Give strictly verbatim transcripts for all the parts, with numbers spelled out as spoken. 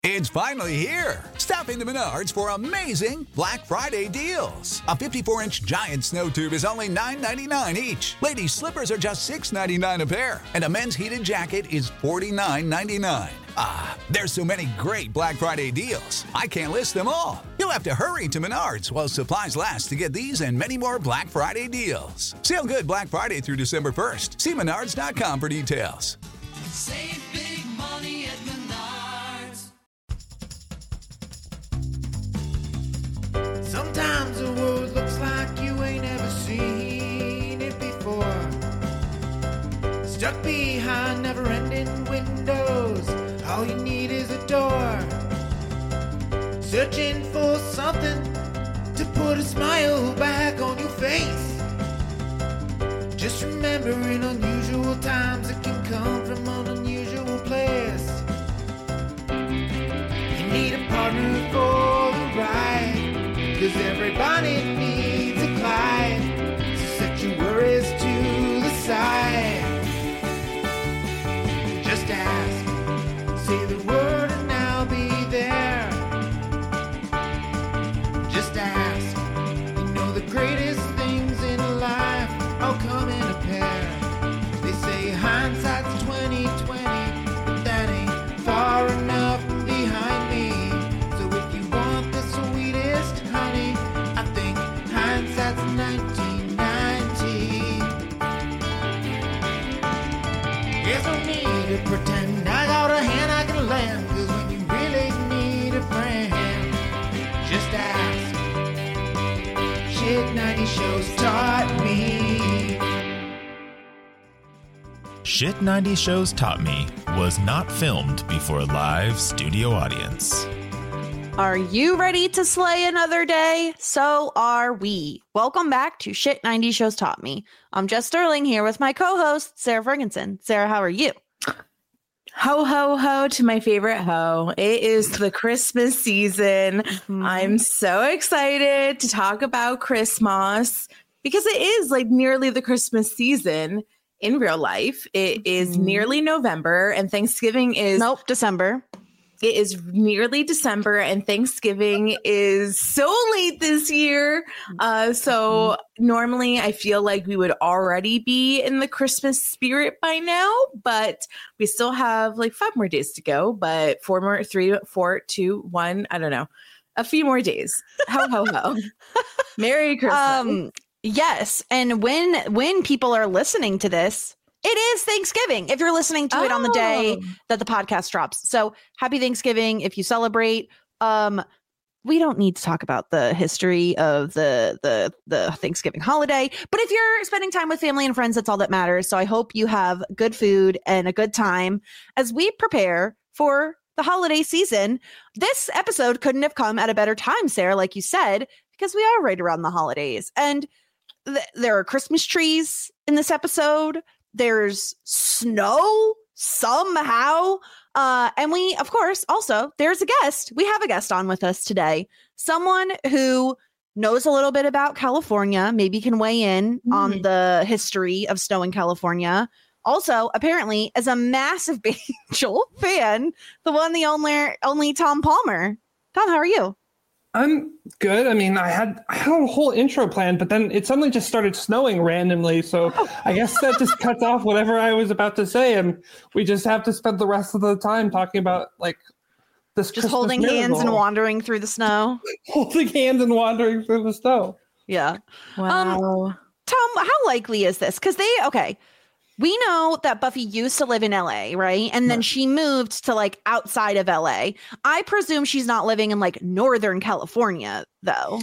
It's finally here. Stop into Menards for amazing Black Friday deals. A fifty-four inch giant snow tube is only nine ninety-nine each. Ladies' slippers are just six ninety-nine a pair. And a men's heated jacket is forty-nine ninety-nine. Ah, there's so many great Black Friday deals. I can't list them all. You'll have to hurry to Menards while supplies last to get these and many more Black Friday deals. Sale good Black Friday through December first. See menards dot com for details. Save big money at Menards. Sometimes the world looks like you ain't ever seen it before. Stuck behind never-ending windows, all you need is a door. Searching for something to put a smile back on your face. Just remember, in unusual times it can come from an unusual place. You need a partner for the ride, 'cause everybody needs a Clyde. So set your worries to the side. Just ask, say the word and I'll be there. Just ask, you know the greatest things in life all come in a pair. They say hindsight's twenty twenty, but that ain't far enough behind me. So if you want the sweetest honey, I think hindsight's nineteen ninety. There's no need to pretend I got a hand I can lend, 'cause when you really need a friend, just ask. Shit ninety shows taught me. Shit ninety Shows Taught Me was not filmed before a live studio audience. Are you ready to slay another day? So are we. Welcome back to Shit ninety Shows Taught Me. I'm Jess Sterling here with my co-host, Sarah Ferguson. Sarah, how are you? Ho, ho, ho to my favorite ho. It is the Christmas season. Mm-hmm. I'm so excited to talk about Christmas because it is like nearly the Christmas season in real life. It is Mm-hmm. nearly November and Thanksgiving is... Nope, December. It is nearly December and Thanksgiving is so late this year. Uh, so normally I feel like we would already be in the Christmas spirit by now, but we still have like five more days to go. But four more, three, four, two, one, I don't know. A few more days. Ho, ho, ho. Merry Christmas. Um, yes, and when when people are listening to this, it is Thanksgiving if you're listening to it on the day Oh. that the podcast drops. So happy Thanksgiving if you celebrate. Um, we don't need to talk about the history of the, the, the Thanksgiving holiday, but if you're spending time with family and friends, that's all that matters. So I hope you have good food and a good time as we prepare for the holiday season. This episode couldn't have come at a better time, Sarah, like you said, because we are right around the holidays. And th- there are Christmas trees in this episode. There's snow somehow. Uh, and we, of course, also, there's a guest. We have a guest on with us today. Someone who knows a little bit about California, maybe can weigh in mm. on the history of snow in California. Also, apparently, as a massive Billy Joel fan, the one, the only, only Tom Palmer. Tom, how are you? I'm good. I mean, I had I had a whole intro planned, but then it suddenly just started snowing randomly. So I guess that just cuts off whatever I was about to say, and we just have to spend the rest of the time talking about like this. Just Christmas holding miracle. hands and wandering through the snow. holding hands and wandering through the snow. Yeah. Wow. Um, Tom, how likely is this? Because they okay. We know that Buffy used to live in L A, right? And then right. she moved to like outside of L A. I presume she's not living in like Northern California, though.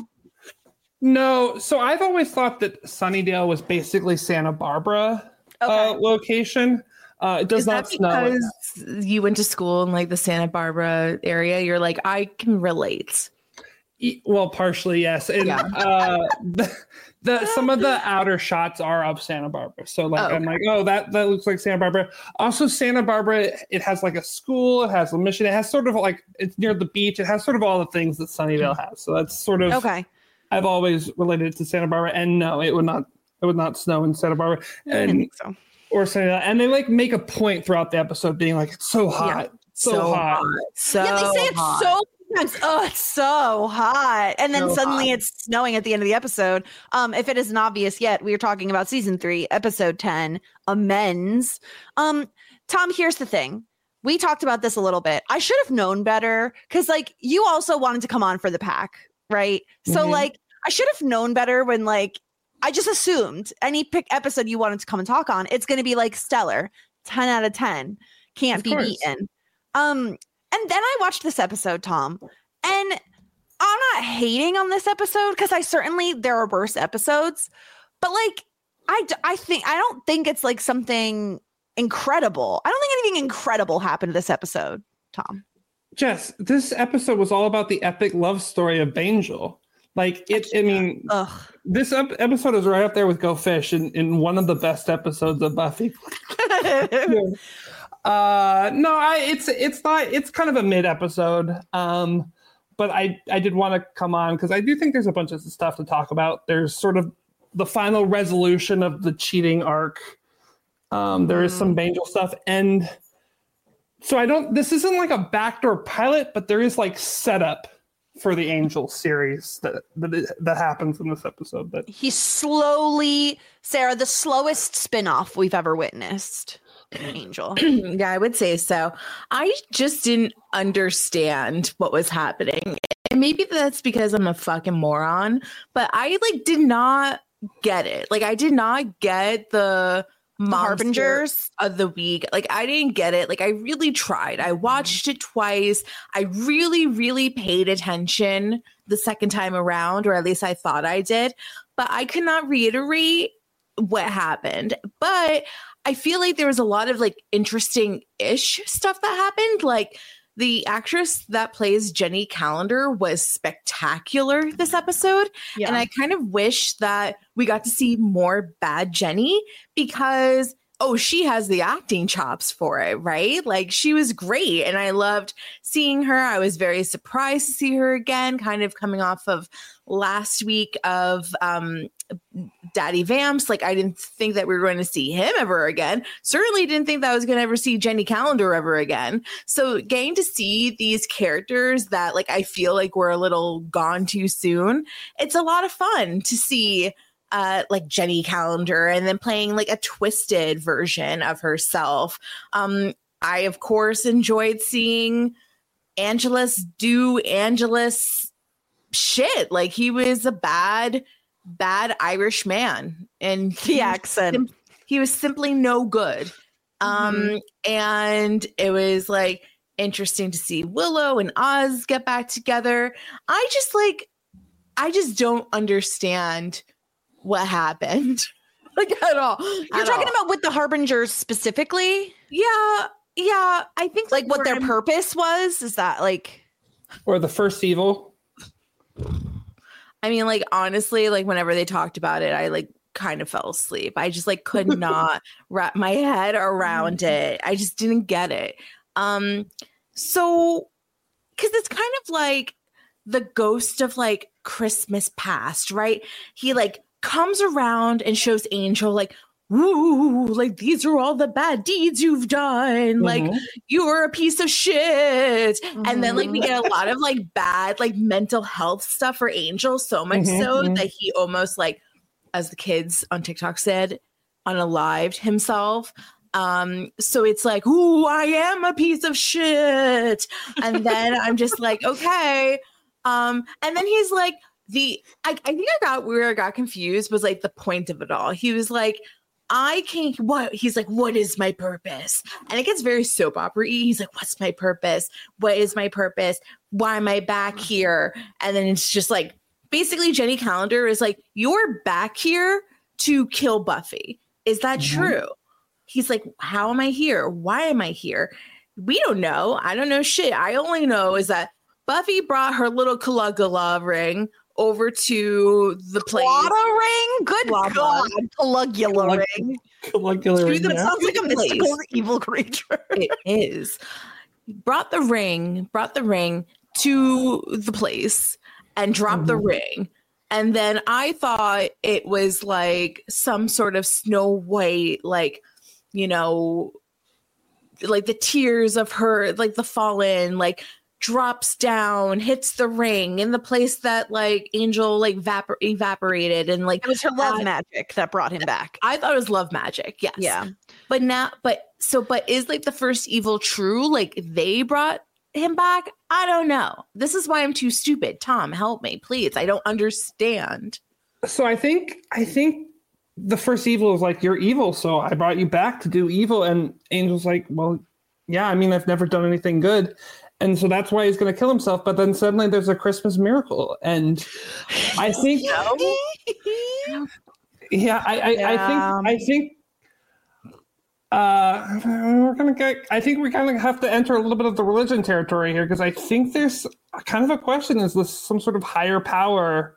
No. So I've always thought that Sunnydale was basically Santa Barbara okay. uh, location. Uh, it does Is not that snow. Because you went to school in like the Santa Barbara area. You're like, I can relate. Well, partially, yes. And yeah. uh, the, the some of the outer shots are of Santa Barbara. So like, oh, okay. I'm like, oh, that, that looks like Santa Barbara. Also, Santa Barbara, it has like a school. It has a mission. It has sort of like, it's near the beach. It has sort of all the things that Sunnydale has. So that's sort of, okay. I've always related it to Santa Barbara. And no, it would not, it would not snow in Santa Barbara. And, I didn't think so. Or Sunnydale. And they like make a point throughout the episode being like, it's so hot. Yeah. So, so hot. hot. So yeah, they say it's hot. so times. Oh, it's so hot. And then So suddenly hot. it's snowing at the end of the episode. Um, if it isn't obvious yet, we are talking about season three, episode ten, Amends. Um, Tom, here's the thing. We talked about this a little bit. I should have known better because, like, you also wanted to come on for the pack, right? So, Mhm. like, I should have known better when, like, I just assumed any pick episode you wanted to come and talk on, it's going to be like stellar, ten out of ten, can't Of be course. beaten. Um, and then I watched this episode, Tom, and I'm not hating on this episode because I certainly there are worse episodes, but like I d- I think I don't think it's like something incredible. I don't think anything incredible happened this episode, Tom. Jess, this episode was all about the epic love story of Bangel. Like it, I mean, Ugh. this ep- episode is right up there with Go Fish in, in one of the best episodes of Buffy. Uh, no, I it's it's not it's kind of a mid episode. Um, but I I did want to come on because I do think there's a bunch of stuff to talk about. There's sort of the final resolution of the cheating arc. Um, there is some Bangel stuff, and so I don't. This isn't like a backdoor pilot, but there is like setup for the Angel series that that that happens in this episode. That He's slowly, Sarah, the slowest spinoff we've ever witnessed. Angel. Yeah, I would say so. I just didn't understand what was happening. And maybe that's because I'm a fucking moron, but I like did not get it. Like I did not get the monster Harbingers of the week. Like I didn't get it. Like I really tried. I watched it twice. I really, really paid attention the second time around, or at least I thought I did, but I could not reiterate what happened. But I feel like there was a lot of like interesting ish stuff that happened. Like the actress that plays Jenny Calendar was spectacular this episode. Yeah. And I kind of wish that we got to see more bad Jenny because, oh, she has the acting chops for it, right? Like she was great. And I loved seeing her. I was very surprised to see her again, kind of coming off of last week of um, Daddy Vamps. Like I didn't think that we were going to see him ever again. Certainly didn't think that I was going to ever see Jenny Calendar ever again. So getting to see these characters that like I feel like were a little gone too soon, it's a lot of fun to see uh like Jenny Calendar and then playing like a twisted version of herself. Um I of course enjoyed seeing Angelus do Angelus shit. Like he was a bad bad Irish man and the he, accent. sim- he was simply no good. Um Mm-hmm. and it was like interesting to see Willow and Oz get back together. I just like I just don't understand what happened like at all. You're at talking all. about with the Harbingers specifically? yeah yeah I think Like what where their I'm- purpose was? Is that like or the first evil. I mean like honestly like whenever they talked about it I like kind of fell asleep. I just like could not wrap my head around it. I just didn't get it. Um so because it's kind of like the ghost of like Christmas past, right? He like comes around and shows Angel like, woo, like these are all the bad deeds you've done. Like Mhm. you're a piece of shit. And then like we Mhm. get a lot of like bad like mental health stuff for Angel, so much Mhm, so mhm. that he almost like, as the kids on TikTok said, unalived himself. Um, so it's like, ooh, I am a piece of shit. And then I'm just like, okay. Um, and then he's like, the I, I think I got where I got confused was like the point of it all. He was like, I can't what he's like, what is my purpose? And it gets very soap opera-y. He's like, what's my purpose? What is my purpose? Why am I back here? And then it's just like basically Jenny Calendar is like, you're back here to kill Buffy. Is that Mhm. true? He's like, how am I here? Why am I here? We don't know. I don't know shit. I only know is that Buffy brought her little Caligula ring over to the place. Clawda ring? Good Clawda. God. Caligula Calig- ring. Caligula To ring, the- yeah. Sounds like a Place. mystical evil creature. It is. Brought the ring, brought the ring to the place and dropped the ring. And then I thought it was like some sort of Snow White, like, you know, like the tears of her, like the fallen, like drops down, hits the ring in the place that like Angel like vapor- evaporated, and like it was her love uh, magic that brought him back. I thought it was love magic. Yes. Yeah. But now, but so, but is like the first evil true? Like they brought him back? I don't know. This is why I'm too stupid. Tom, help me, please. I don't understand. So I think I think the first evil is like, you're evil, so I brought you back to do evil. And Angel's like, well, yeah, I mean, I've never done anything good. And so that's why he's going to kill himself. But then suddenly there's a Christmas miracle. And I think, yeah, I, I, Yeah. I think, I think, uh, we're going to get, I think we kind of have to enter a little bit of the religion territory here, because I think there's a, kind of a question. Is this some sort of higher power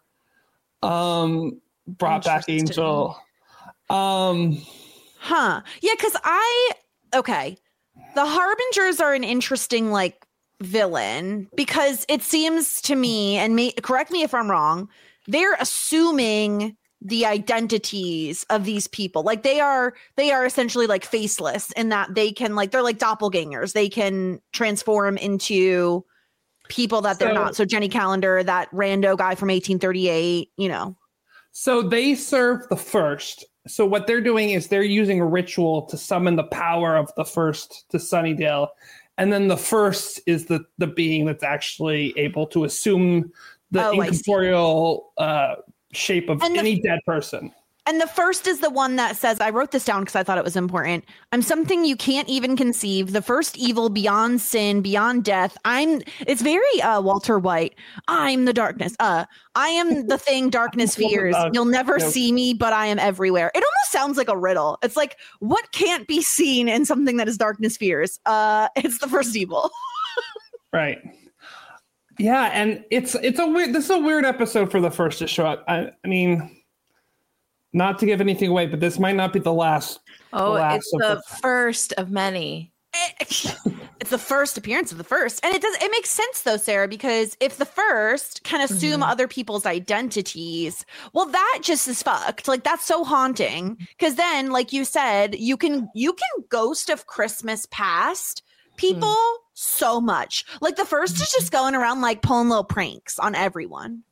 um, brought back Angel? Um, Huh. Yeah, because I, okay. The Harbingers are an interesting, like, villain, because it seems to me, and me, correct me if I'm wrong, they're assuming the identities of these people. Like they are, they are essentially like faceless in that they can, like, they're like doppelgangers. They can transform into people that they're So- not. So Jenny Calendar, that rando guy from eighteen thirty-eight, you know. So they serve the first. So what they're doing is they're using a ritual to summon the power of the first to Sunnydale. And then the first is the, the being that's actually able to assume the Oh, I see. incorporeal uh, shape of And the- any dead person. And the first is the one that says, I wrote this down because I thought it was important. I'm something you can't even conceive. The first evil beyond sin, beyond death. I'm, it's very uh, Walter White. I'm the darkness. Uh, I am the thing darkness fears. You'll never Yep. see me, but I am everywhere. It almost sounds like a riddle. It's like, what can't be seen in something that is darkness fears? Uh, it's the first evil. Right. Yeah, and it's it's a weird this is a weird episode for the first to show up. I, I mean, not to give anything away, but this might not be the last. Oh, last it's of the first of many. It's the first appearance of the first. And it does it makes sense though, Sarah, because if the first can assume Mhm. other people's identities, well, that just is fucked. Like that's so haunting. Cause then, like you said, you can you can ghost of Christmas past people so much. Like the first is just going around like pulling little pranks on everyone.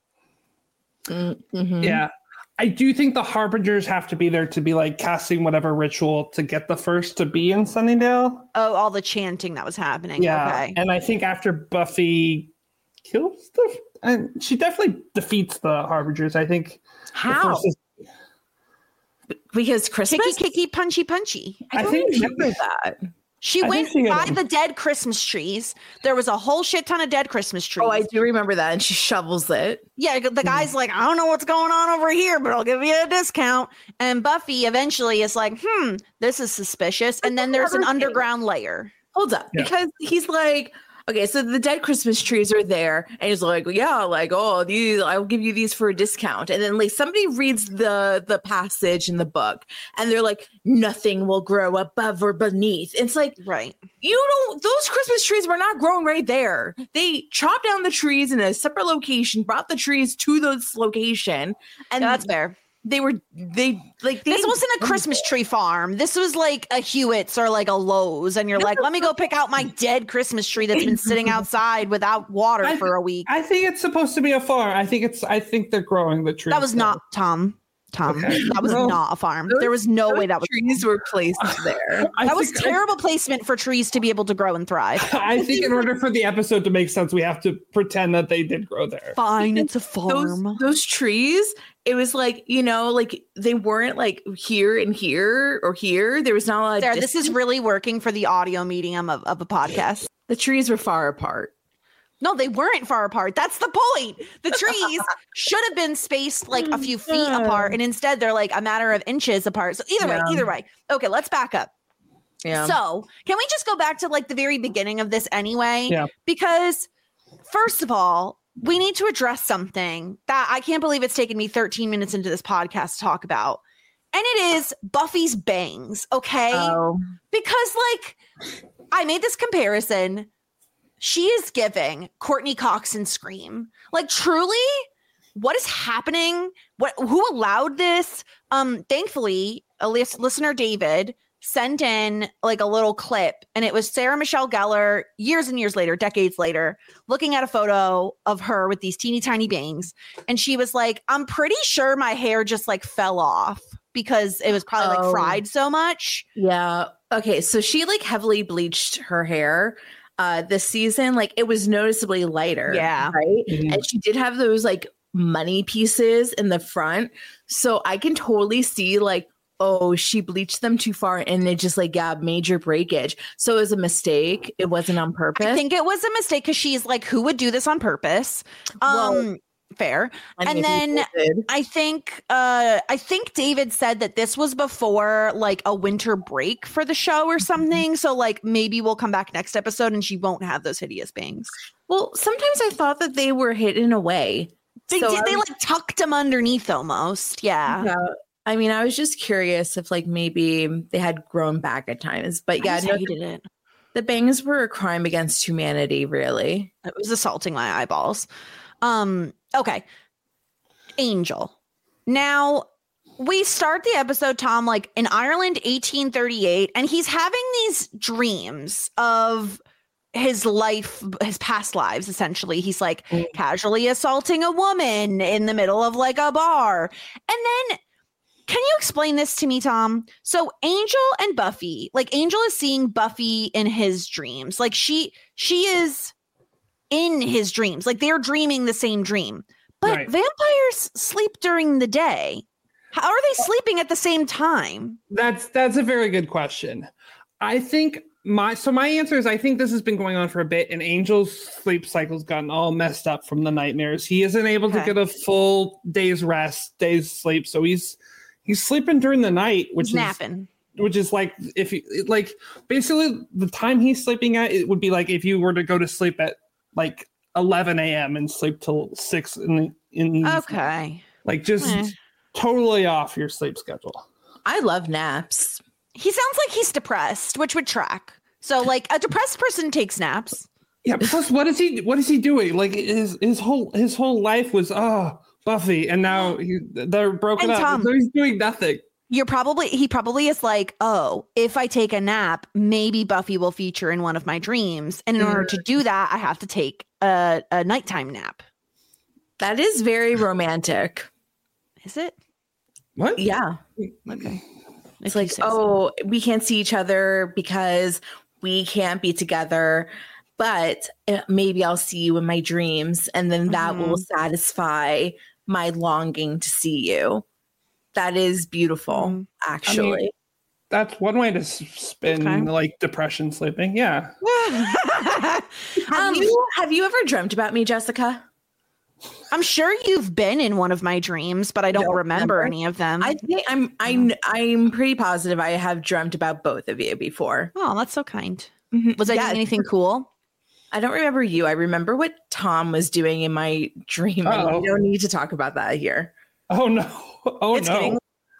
Mm-hmm. Yeah. I do think the Harbingers have to be there to be like casting whatever ritual to get the first to be in Sunnydale. Oh, all the chanting that was happening. Yeah. Okay. And I think after Buffy kills the and she definitely defeats the Harbingers. I think the How? first is- Because Christmas? Kicky, kicky, punchy, punchy. I I don't think- remember that. She I went think she got by him. the dead Christmas trees. There was a whole shit ton of dead Christmas trees. Oh, I do remember that. And she shovels it. Yeah, the guy's like, I don't know what's going on over here, but I'll give you a discount. And Buffy eventually is like, hmm, this is suspicious. And then there's an Another thing. underground layer. Hold up. Yeah. Because he's like, okay, so the dead Christmas trees are there. And he's like, yeah, like, oh, these, I'll give you these for a discount. And then like somebody reads the the passage in the book and they're like, nothing will grow above or beneath. It's like, Right. you don't, those Christmas trees were not growing right there. They chopped down the trees in a separate location, brought the trees to this location. And Yeah, that's fair. they were, they like, they This didn't- wasn't a Christmas tree farm. This was like a Hewitt's or like a Lowe's. And you're like, let me go pick out my dead Christmas tree that's been sitting outside without water I for a week. I think it's supposed to be a farm. I think it's I think they're growing the tree. That was not Tom. Tom. Okay. That was Well, not a farm. those- There was no those way that was. trees were placed there. I That was think- terrible placement for trees to be able to grow and thrive. I think in order for the episode to make sense, we have to pretend that they did grow there. Fine, it's a Those farm. those trees, it was like, you know, like they weren't like here and here or here. There was not a lot of Sarah, this is distance. really working for the audio medium of, of a podcast. The trees were far apart. No, they weren't far apart. That's the point. The trees should have been spaced like a few feet apart, and instead they're like a matter of inches apart. So either way, Yeah. either way. Okay, let's back up. Yeah. So can we just go back to like the very beginning of this anyway? Yeah. Because first of all, we need to address something that I can't believe it's taken me thirteen minutes into this podcast to talk about. And it is Buffy's bangs, okay? Oh. Because like I made this comparison. She is giving Courtney Cox and Scream. Like truly, what is happening? What who allowed this? Um, thankfully, a lis- listener David sent in like a little clip, and it was Sarah Michelle Gellar years and years later, decades later, looking at a photo of her with these teeny tiny bangs. And she was like, I'm pretty sure my hair just like fell off because it was probably Oh. like fried so much. Yeah. Okay. So she like heavily bleached her hair uh this season. Like it was noticeably lighter. Yeah. Right. Mhm. And she did have those like money pieces in the front. So I can totally see like, oh, she bleached them too far and it just like got major breakage. So it was a mistake. It wasn't on purpose. I think it was a mistake because she's like, who would do this on purpose? Um, Well, fair. Many And then people did. I think uh I think David said that this was before like a winter break for the show or something. So like maybe we'll come back next episode and she won't have those hideous bangs. Well, sometimes I thought that they were hidden away. They So did, I they was- like tucked them underneath almost. Yeah. Yeah. I mean, I was just curious if like maybe they had grown back at times. But yeah, I just no, hated it. the bangs were a crime against humanity, really. It was assaulting my eyeballs. Um, okay. Angel. Now we start the episode, Tom, like in Ireland, eighteen thirty-eight, and he's having these dreams of his life, his past lives, essentially. He's like Mm. casually assaulting a woman in the middle of like a bar. And then can you explain this to me, Tom? So Angel and Buffy, like Angel is seeing Buffy in his dreams. Like she she is in his dreams. Like they're dreaming the same dream. But Right. vampires sleep during the day. How are they sleeping at the same time? That's that's a very good question. I think my so my answer is I think this has been going on for a bit, and Angel's sleep cycle's gotten all messed up from the nightmares. He isn't able Okay. to get a full day's rest, day's sleep, so he's he's sleeping during the night, which He's is napping. which is like if you like basically the time he's sleeping at, it would be like if you were to go to sleep at like eleven a.m. and sleep till six in the in the- Okay. like just Eh. totally off your sleep schedule. I love naps. He sounds like he's depressed, which would track. So like a depressed person takes naps. Yeah, plus what is he what is he doing? Like his his whole his whole life was oh Buffy, and now he, they're broken And up. Tom- so he's doing nothing. You're probably he probably is like, oh, if I take a nap, maybe Buffy will feature in one of my dreams. And in order to do that, I have to take a, a nighttime nap. That is very romantic. Is it? What? Yeah. Okay. It's like, oh, we can't see each other because we can't be together, but uh, maybe I'll see you in my dreams, and then that will satisfy my longing to see you. That is beautiful, actually. That's one way to s- spin Okay. like depression sleeping. Yeah. have Um, you have you ever dreamt about me, Jessica? I'm sure you've been in one of my dreams, but I don't Don't remember, remember. any of them. I think I'm I'm I'm pretty positive I have dreamt about both of you before. oh, that's so kind. Mhm. Was I Yeah, doing anything cool? I don't remember you. I remember what Tom was doing in my dream. And Uh-oh. we don't need to talk about that here. Oh no. Oh It's no. getting-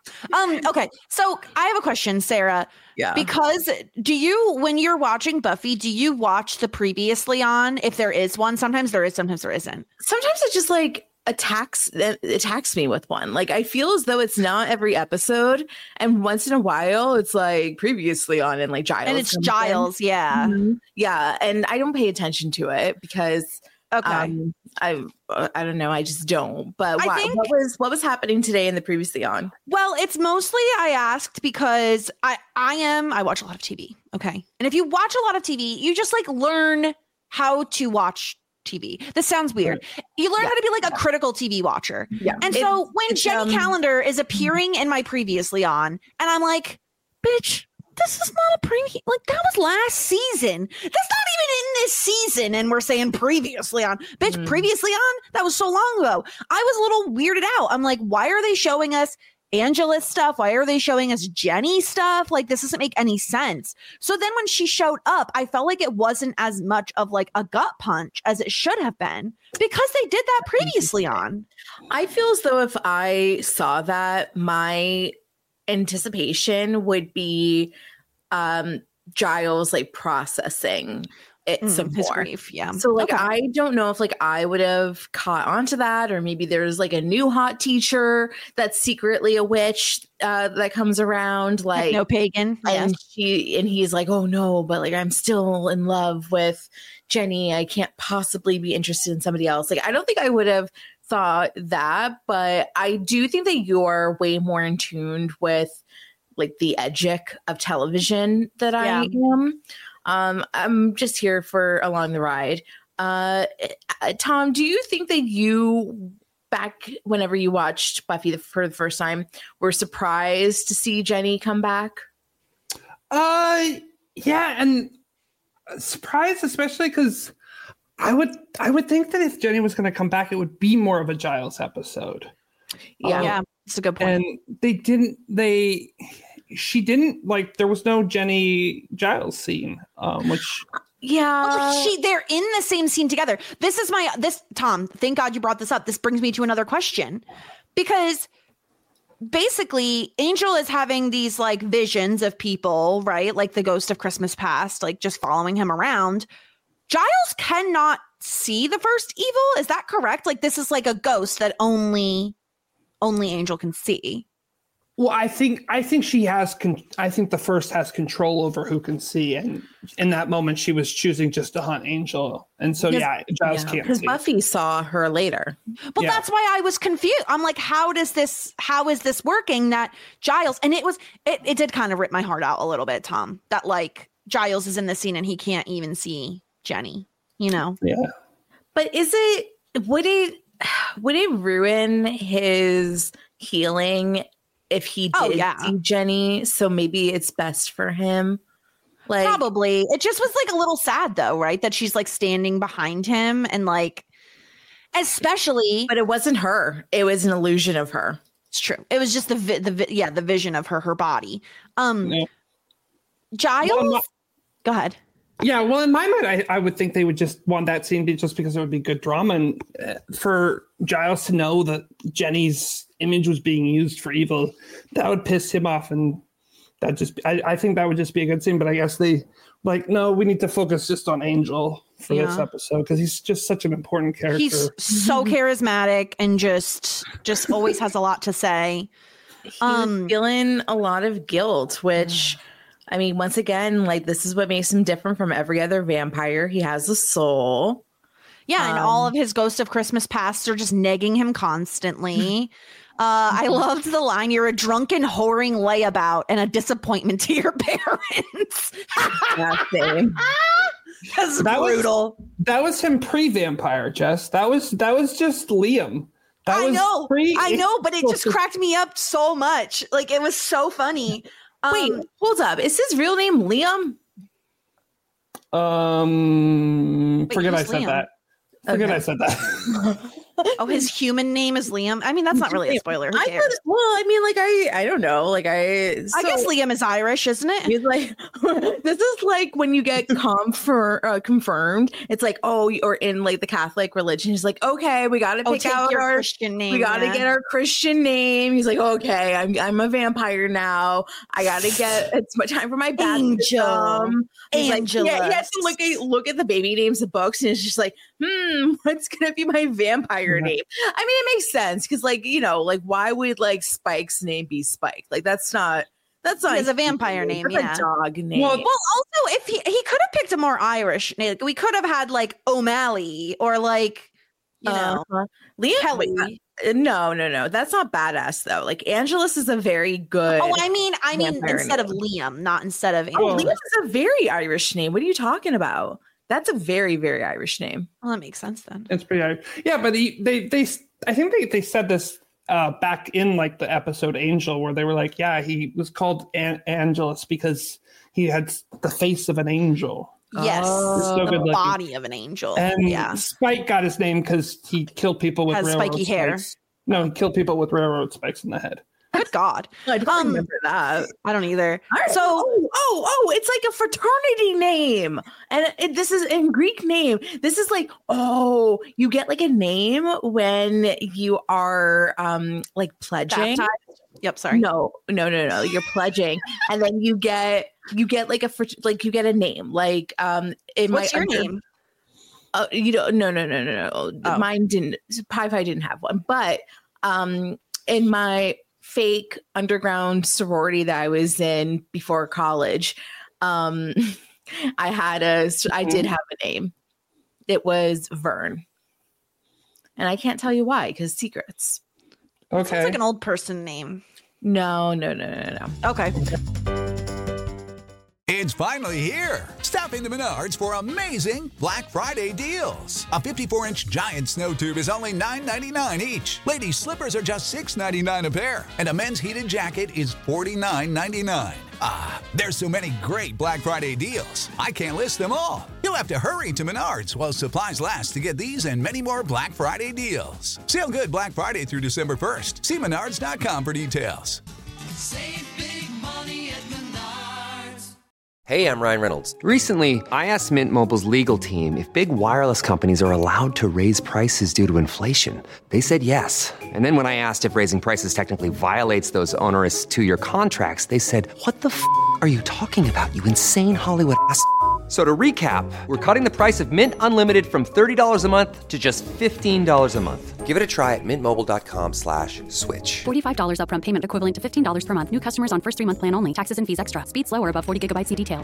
Um, okay. So I have a question, Sarah. Yeah. Because do you, when you're watching Buffy, do you watch the previously on? If there is one, sometimes there is, sometimes there isn't. Sometimes it just like attacks it attacks me with one. Like I feel as though it's not every episode, and once in a while it's like previously on and like Giles. And it's comes in. Giles, yeah. Mhm. Yeah, and I don't pay attention to it because Okay. um I I don't know, I just don't. But I why, think- what was what was happening today in the previously on? Well, it's mostly I asked because I I am I watch a lot of T V. Okay. And if you watch a lot of T V, you just like learn how to watch T V. This sounds weird. You learn Yeah. how to be like a critical T V watcher. Yeah. And It- so when it's, Jenny um, Calendar is appearing in my previously on, and I'm like, bitch, this is not a preview. Like that was last season. That's not even in this season. And we're saying previously on. Bitch, Mhm. previously on? That was so long ago. I was a little weirded out. I'm like, why are they showing us Angela's stuff? Why are they showing us Jenny stuff? Like this doesn't make any sense. So then when she showed up, I felt like it wasn't as much of like a gut punch as it should have been because they did that previously on. I feel as though if I saw that, my anticipation would be um Giles like processing it Mm, some his more. grief, yeah. So like Okay. I don't know if like I would have caught onto that, or maybe there's like a new hot teacher that's secretly a witch uh, that comes around, like no pagan. and Yes. she and he's like, oh no, but like I'm still in love with Jenny. I can't possibly be interested in somebody else. Like I don't think I would have thought that, but I do think that you're way more in tune with like the edgic of television that I am. Um, I'm just here for along the ride. Uh, uh, Tom, do you think that you back whenever you watched Buffy the, for the first time were surprised to see Jenny come back? Uh, yeah, and surprised, especially because I would I would think that if Jenny was going to come back, it would be more of a Giles episode. Yeah, Um, Yeah, it's a good point. And they didn't. They she didn't like. There was no Jenny Giles scene, um, which. yeah. Well, she they're in the same scene together. This is my this Tom, thank God you brought this up. This brings me to another question. Because basically Angel is having these like visions of people, right? Like the ghost of Christmas past, like just following him around. Giles cannot see the first evil. Is that correct? Like this is like a ghost that only only Angel can see. Well, I think I think she has. Con- I think the first has control over who can see, and in that moment, she was choosing just to hunt Angel, and so Because- yeah, Giles can't Because see. Buffy saw her later. Well, Yeah. that's why I was confused. I'm like, how does this, how is this working that Giles, and it was, it, it did kind of rip my heart out a little bit, Tom, that like Giles is in the scene and he can't even see Jenny, you know? Yeah, But is it, would it, would it ruin his healing if he did Oh, yeah. see Jenny? So maybe it's best for him. Like, Probably. It just was like a little sad though, right? That she's like standing behind him and like, especially, but it wasn't her. It was an illusion of her. it's true. It was just the, vi- the, vi- yeah, the vision of her, her body. Um, Yeah. Giles, Well, my- go ahead. yeah. Well, in my mind, I, I would think they would just want that scene be just because it would be good drama, and uh, for Giles to know that Jenny's image was being used for evil, that would piss him off, and that just I, I think that would just be a good scene. But I guess they like no, we need to focus just on Angel for this Yeah. episode because he's just such an important character. He's so charismatic and just, just always has a lot to say. He's Um, feeling a lot of guilt, which, I mean, once again, like this is what makes him different from every other vampire. He has a soul. Yeah, and all Um, of his Ghost of Christmas Past are just negging him constantly. uh, I loved the line, "You're a drunken, whoring layabout and a disappointment to your parents." Yeah, same. That's That was- brutal. That was him pre-vampire, Jess. That was that was just Liam. That I was know, pre- I know, but it just cracked me up so much. Like it was so funny. Um, Wait, hold up. Is his real name Liam? Um, Wait, forget I who's said Liam? that. Forget Okay. I said that. oh, his human name is Liam. I mean, that's not really a spoiler. Who I cares? thought, well, I mean, like I, I don't know, like I. I so- guess Liam is Irish, isn't it? He's like, this is like when you get confir- uh, confirmed. It's like, oh, or in like the Catholic religion, he's like, okay, we got to Oh, pick take out your our Christian name. We got to yeah. get our Christian name. He's like, okay, I'm I'm a vampire now. I got to get it's my time for my Angel. baptism. He's like, yeah, he has Angelus. to look at look at the baby names of books, and it's just like, hmm, what's gonna be my vampire Yeah. name? I mean, it makes sense because, like, you know, like why would like Spike's name be Spike? Like that's not that's not He has a vampire name, That's yeah. a dog name. Well, Well, also, if he he could have picked a more Irish name, like, we could have had like O'Malley or like you know Uh-huh. Liam, Kelly. wait, uh, no, no, no, that's not badass though. Like Angelus is a very good. Oh, I mean, I mean, Vampire instead of name. Liam, not instead of Oh, Angel. Liam is a very Irish name. What are you talking about? That's a very, very Irish name. Well, that makes sense then. It's pretty hard. Yeah, but he, they they I think they, they said this uh, back in like the episode Angel, where they were like, yeah, he was called An- Angelus because he had the face of an angel. Yes, Oh. So the good looking. body of an angel. And yeah, Spike got his name because he killed people with Has railroad spiky hair. spikes. No, he killed people with railroad spikes in the head. good God, I don't Um, remember that. I don't either. All right. So oh, oh, oh, it's like a fraternity name. And it, this is in Greek name. This is like, oh, you get like a name when you are um like pledging. baptized. Yep, sorry. No, no, no, no. You're pledging. And then you get you get like a fr- like you get a name. Like um, in What's my your under- name? Uh, you don't. No, no, no, no, no. Oh. Mine didn't. Pi Phi didn't have one, but um, in my fake underground sorority that I was in before college, um, I had a. I did have a name. It was Vern, and I can't tell you why because secrets. Okay. Sounds like an old person name. No, no, no, no, no. Okay. It's finally here. Stop into Menards for amazing Black Friday deals. A fifty-four inch giant snow tube is only nine ninety-nine each. Ladies' slippers are just six ninety-nine a pair. And a men's heated jacket is forty-nine ninety-nine. Ah, there's so many great Black Friday deals. I can't list them all. You'll have to hurry to Menards while supplies last to get these and many more Black Friday deals. Sale good Black Friday through December first. See menards dot com for details. Save big money at Menards. Hey, I'm Ryan Reynolds. Recently, I asked Mint Mobile's legal team if big wireless companies are allowed to raise prices due to inflation. They said yes. And then when I asked if raising prices technically violates those onerous two-year contracts, they said, "What the f*** are you talking about, you insane Hollywood ass f- So to recap, we're cutting the price of Mint Unlimited from thirty dollars a month to just fifteen dollars a month. Give it a try at mintmobile.com slash switch. forty-five dollars upfront payment equivalent to fifteen dollars per month. New customers on first three-month plan only. Taxes and fees extra. Speed slower above forty gigabytes. See details.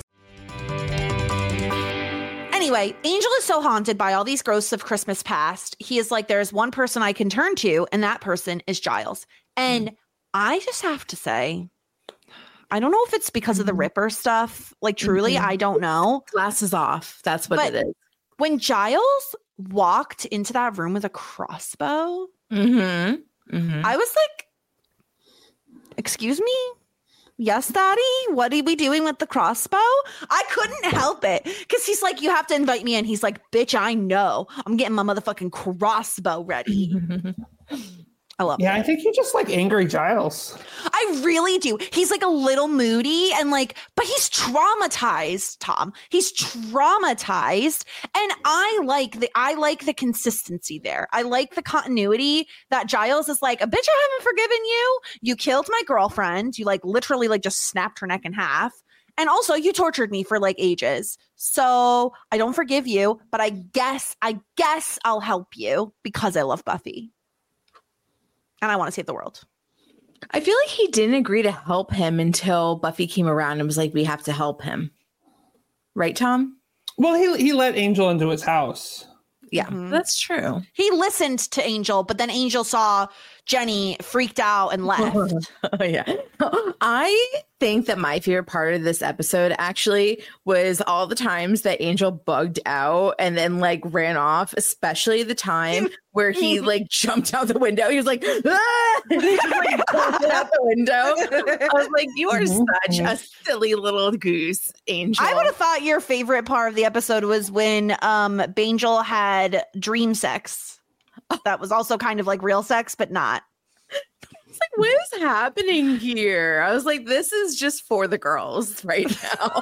Anyway, Angel is so haunted by all these ghosts of Christmas past. He is like, there's one person I can turn to, and that person is Giles. And mm. I just have to say, I don't know if it's because of the Ripper stuff. Like, truly, mm-hmm. I don't know. Glasses off. That's what but it is. When Giles walked into that room with a crossbow, mm-hmm. Mm-hmm. I was like, excuse me? Yes, Daddy? What are we doing with the crossbow? I couldn't help it because he's like, you have to invite me in. He's like, bitch, I know. I'm getting my motherfucking crossbow ready. I love yeah, it. I think you just like angry Giles. I really do. He's like a little moody and like, but he's traumatized, Tom. He's traumatized. And I like the I like the consistency there. I like the continuity that Giles is like, a bitch, I haven't forgiven you. You killed my girlfriend. You like literally like just snapped her neck in half. And also you tortured me for like ages. So I don't forgive you, but I guess, I guess I'll help you because I love Buffy. And I want to save the world. I feel like he didn't agree to help him until Buffy came around and was like, we have to help him. Right, Tom? Well, he he let Angel into his house. Yeah, mm-hmm. That's true. He listened to Angel, but then Angel saw Jenny, freaked out, and left. Oh, yeah. I think that my favorite part of this episode actually was all the times that Angel bugged out and then like ran off, especially the time where he like jumped out the window. He was like, ah! And he just, like, jumped out the window. I was like, you are such a silly little goose, Angel. I would have thought your favorite part of the episode was when um Bangel had dream sex. That was also kind of like real sex, but not. It's like, what is happening here? I was like, this is just for the girls right now.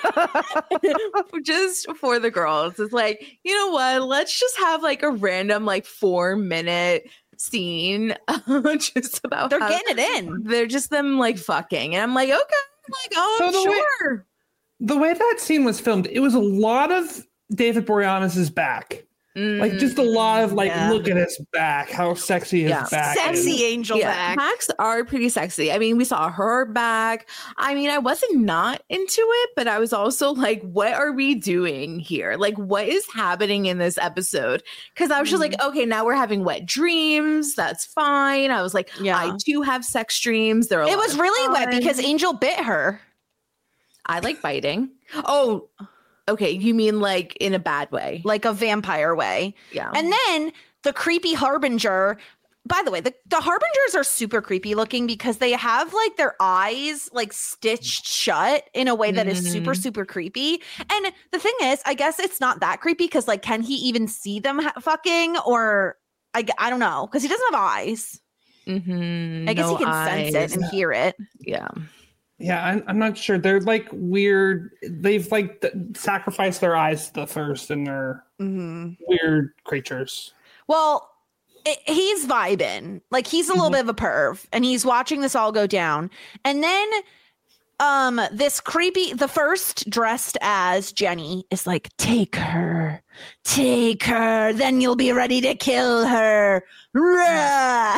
Just for the girls. It's like, you know what? Let's just have like a random like four minute scene just about they're how getting it in. They're just them like fucking. And I'm like, okay. I'm like, oh, so I'm the sure. Way, the way that scene was filmed, it was a lot of David Boreanaz's back. Like just a lot of like, yeah. Look at his back, how sexy his yeah. back sexy is. Angel yeah. back. Backs are pretty sexy. I mean, we saw her back. I mean, I wasn't not into it, but I was also like, what are we doing here? Like, what is happening in this episode? Because I was just mm-hmm. like, okay, now we're having wet dreams. That's fine. I was like, yeah. I do have sex dreams. They're a it was really fun. Wet because Angel bit her. I like biting. Oh, okay, you mean like in a bad way? Like a vampire way. Yeah. And then the creepy Harbinger. By the way, the, the Harbingers are super creepy looking because they have like their eyes like stitched shut in a way that mm-hmm. is super, super creepy. And the thing is, I guess it's not that creepy because like, can he even see them ha- fucking? Or I, I don't know, because he doesn't have eyes. Mm-hmm. I guess no he can eyes. sense it and hear it. Yeah. Yeah, I'm, I'm not sure. They're like weird. They've like th- sacrificed their eyes to the thirst, and they're mm-hmm. weird creatures. Well, it, he's vibing. Like he's a little mm-hmm. bit of a perv, and he's watching this all go down. And then um, this creepy, the first dressed as Jenny is like, take her, take her, then you'll be ready to kill her. Rah!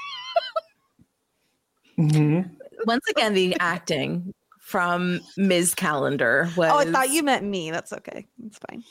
Mm-hmm. Once again, the acting from Miz Calendar was. Oh, I thought you meant me. That's okay. It's fine.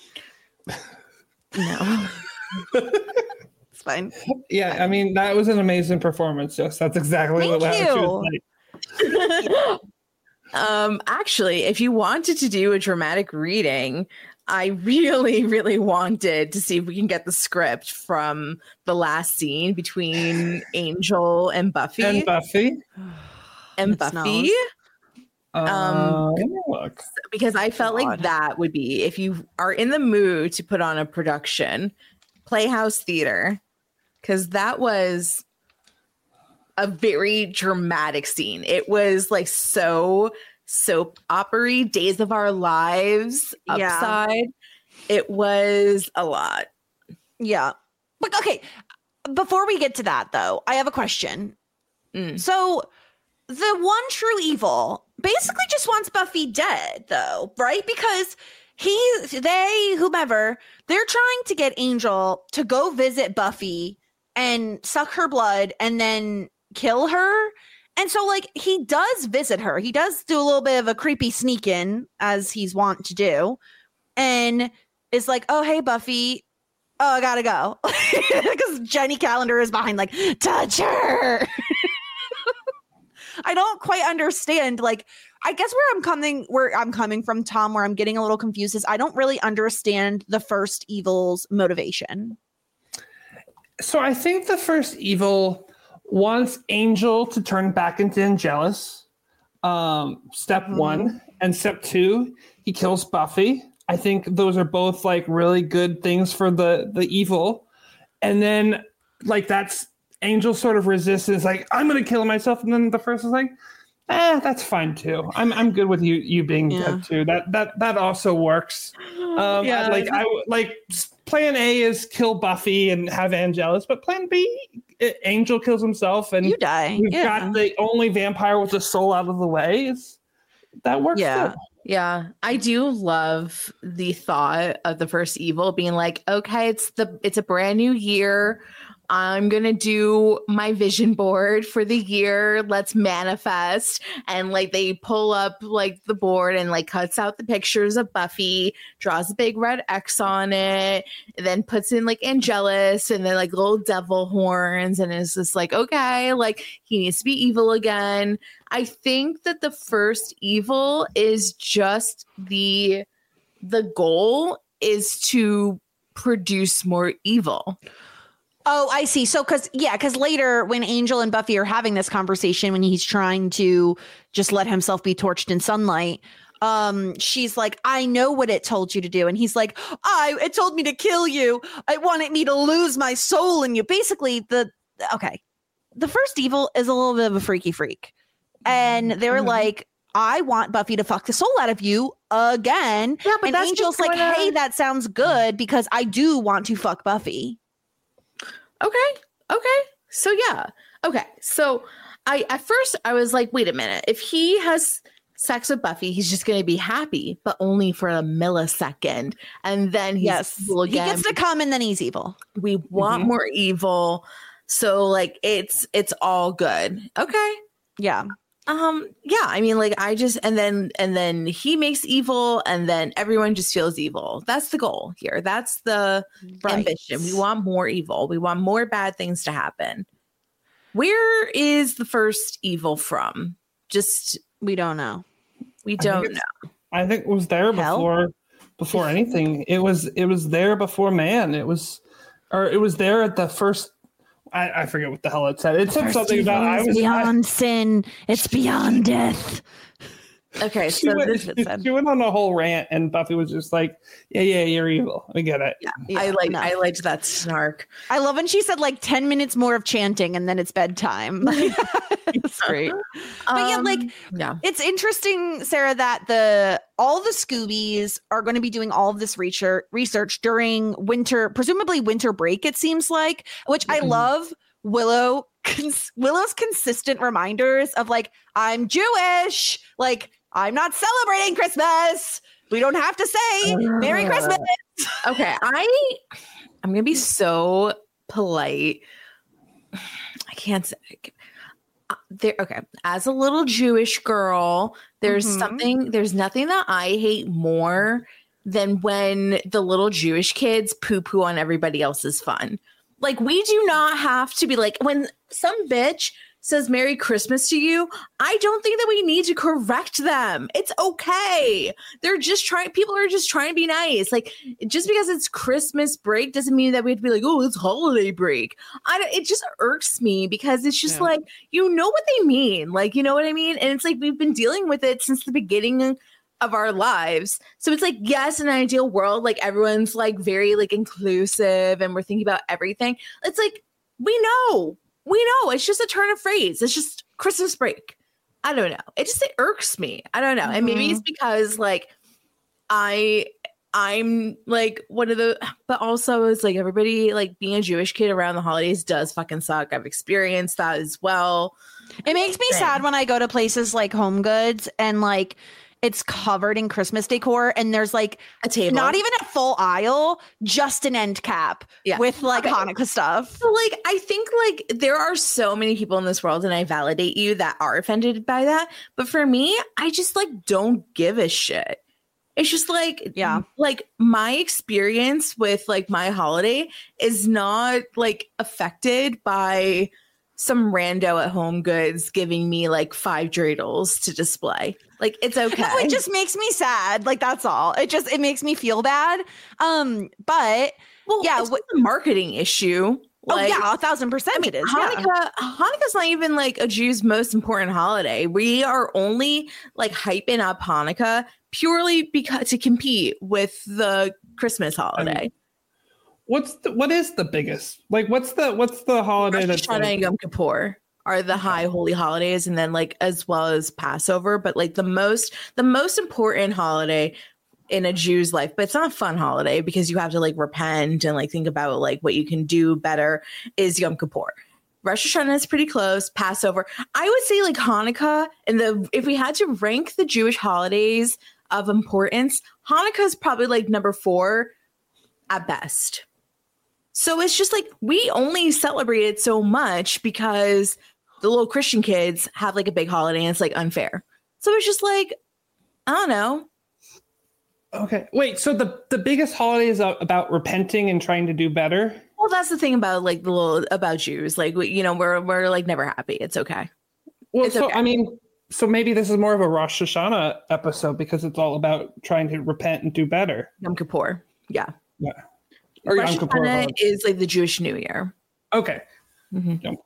No. It's fine. Yeah, I mean, that was an amazing performance. Yes, that's exactly Thank what she was like. um, actually, if you wanted to do a dramatic reading, I really, really wanted to see if we can get the script from the last scene between Angel and Buffy. And Buffy. And It Buffy. smells. Um, Uh, let me look. because I felt God. like that would be, if you are in the mood to put on a production, Playhouse Theater, because that was a very dramatic scene. It was like so soap opera-y, Days of Our Lives Yeah. upside. It was a lot. Yeah. But okay, before we get to that though, I have a question. Mm. So the one true evil basically just wants Buffy dead though, right? Because he, they, whomever, they're trying to get Angel to go visit Buffy and suck her blood and then kill her. And so like he does visit her. He does do a little bit of a creepy sneak in as he's wont to do. And is like, oh, hey, Buffy. Oh, I gotta go. Because Jenny Calendar is behind, like, touch her. I don't quite understand. Like, I guess where I'm coming, where I'm coming from, Tom, where I'm getting a little confused is I don't really understand the first evil's motivation. So I think the first evil wants Angel to turn back into Angelus. Um, step Mhm. one. And step two, he kills Buffy. I think those are both like really good things for the the evil. And then like that's Angel sort of resistance, like, I'm gonna kill myself. And then the first is like, eh, that's fine too. I'm I'm good with you you being Yeah. dead too. That that that also works. Um Yeah. like I like plan A is kill Buffy and have Angelus, but plan B, it, Angel kills himself and You die. we've Yeah. got the only vampire with the soul out of the way. It's, that works Yeah. too. Yeah, I do love the thought of the first evil being like, okay, it's the it's a brand new year. I'm going to do my vision board for the year. Let's manifest. And like they pull up like the board and like cuts out the pictures of Buffy, draws a big red X on it, and then puts in like Angelus and then like little devil horns. And it's just like, okay, like he needs to be evil again. I think that the first evil is just the the goal is to produce more evil. Oh, I see. So, because, yeah, because later when Angel and Buffy are having this conversation, when he's trying to just let himself be torched in sunlight, um, she's like, I know what it told you to do. And he's like, I, it told me to kill you. It wanted me to lose my soul in you. Basically, the, okay, the first evil is a little bit of a freaky freak. And they're Mhm. like, I want Buffy to fuck the soul out of you again. Yeah, but and that's Angel's just like, gonna- hey, that sounds good because I do want to fuck Buffy. Okay. Okay. So yeah. Okay. So I at first I was like, wait a minute. If he has sex with Buffy, he's just gonna be happy, but only for a millisecond. And then he's Yes. evil He again. gets to come and then he's evil. We want Mhm. more evil. So like it's it's all good. Okay. Yeah. Um yeah, I mean like I just and then and then he makes evil and then everyone just feels evil. That's the goal here. That's the Right. ambition. We want more evil. We want more bad things to happen. Where is the first evil from? Just We don't know. we I think don't it's- know. I think it was there Hell? before before anything. It was it was there before man. It was or it was there at the first I, I forget what the hell it said. It said First something about evil I is was I, beyond sin. It's beyond death. Okay, she, so went, this it she, said. she went on a whole rant and Buffy was just like, yeah, yeah, you're evil. I get it. yeah, Yeah, I like no. I liked that snark. I love when she said like ten minutes more of chanting and then it's bedtime. It's great. But yeah, like, Um, yeah. it's interesting, Sarah, that the all the Scoobies are going to be doing all of this research research during winter, presumably winter break, it seems like, which I Mhm. love. Willow cons- Willow's consistent reminders of like, I'm Jewish, like I'm not celebrating Christmas. We don't have to say Merry Christmas. Okay, I I'm gonna be so polite. I can't say uh, there. Okay, as a little Jewish girl, there's Mhm. something. There's nothing that I hate more than when the little Jewish kids poo poo on everybody else's fun. Like, we do not have to be like, when some bitch says Merry Christmas to you, I don't think that we need to correct them. It's okay. They're just trying, people are just trying to be nice. Like, just because it's Christmas break doesn't mean that we have to be like, oh, it's holiday break. I don't, it just irks me because it's just Yeah. like, you know what they mean. Like, you know what I mean? And it's like, we've been dealing with it since the beginning of our lives. So it's like, yes, in an ideal world, like everyone's like very like inclusive and we're thinking about everything. It's like, we know. We know it's just a turn of phrase. It's just Christmas break. I don't know. It just it irks me. I don't know. And maybe it's because like I I'm like one of the but also it's like everybody like being a Jewish kid around the holidays does fucking suck. I've experienced that as well. It makes me sad when I go to places like Home Goods and like it's covered in Christmas decor and there's like a table, not even a full aisle, just an end cap yeah. with like okay. Hanukkah stuff. So like I think like there are so many people in this world and I validate you that are offended by that. But for me, I just like don't give a shit. It's just like, yeah, like my experience with like my holiday is not like affected by some rando at Home Goods giving me like five dreidels to display. Like, it's okay. No, it just makes me sad. Like, that's all. It just, it makes me feel bad. Um, but well, yeah, it's what, a marketing issue. Like, oh yeah, a thousand percent I mean, it is. Hanukkah, yeah. Hanukkah's not even like a Jew's most important holiday. We are only like hyping up Hanukkah purely because to compete with the Christmas holiday. I mean, what's the, what is the biggest? Like, what's the what's the holiday Rosh that's Hashanah like, and Yom Kippur are the high holy holidays, and then like as well as Passover. But like the most the most important holiday in a Jew's life, but it's not a fun holiday because you have to like repent and like think about like what you can do better, is Yom Kippur. Rosh Hashanah is pretty close. Passover, I would say like Hanukkah, and the if we had to rank the Jewish holidays of importance, Hanukkah is probably like number four at best. So it's just like we only celebrate it so much because the little Christian kids have like a big holiday and it's like unfair. So it's just like, I don't know. Okay. Wait, so the, the biggest holiday is about repenting and trying to do better? Well, that's the thing about like the little about Jews. Like, we, you know, we're we're like never happy. It's okay. Well, it's so okay. I mean, so maybe this is more of a Rosh Hashanah episode because it's all about trying to repent and do better. Yom Kippur. Yeah. Yeah. Or Rosh Yom Kippur. Hashanah is like the Jewish New Year. Okay. Mm-hmm. Yom.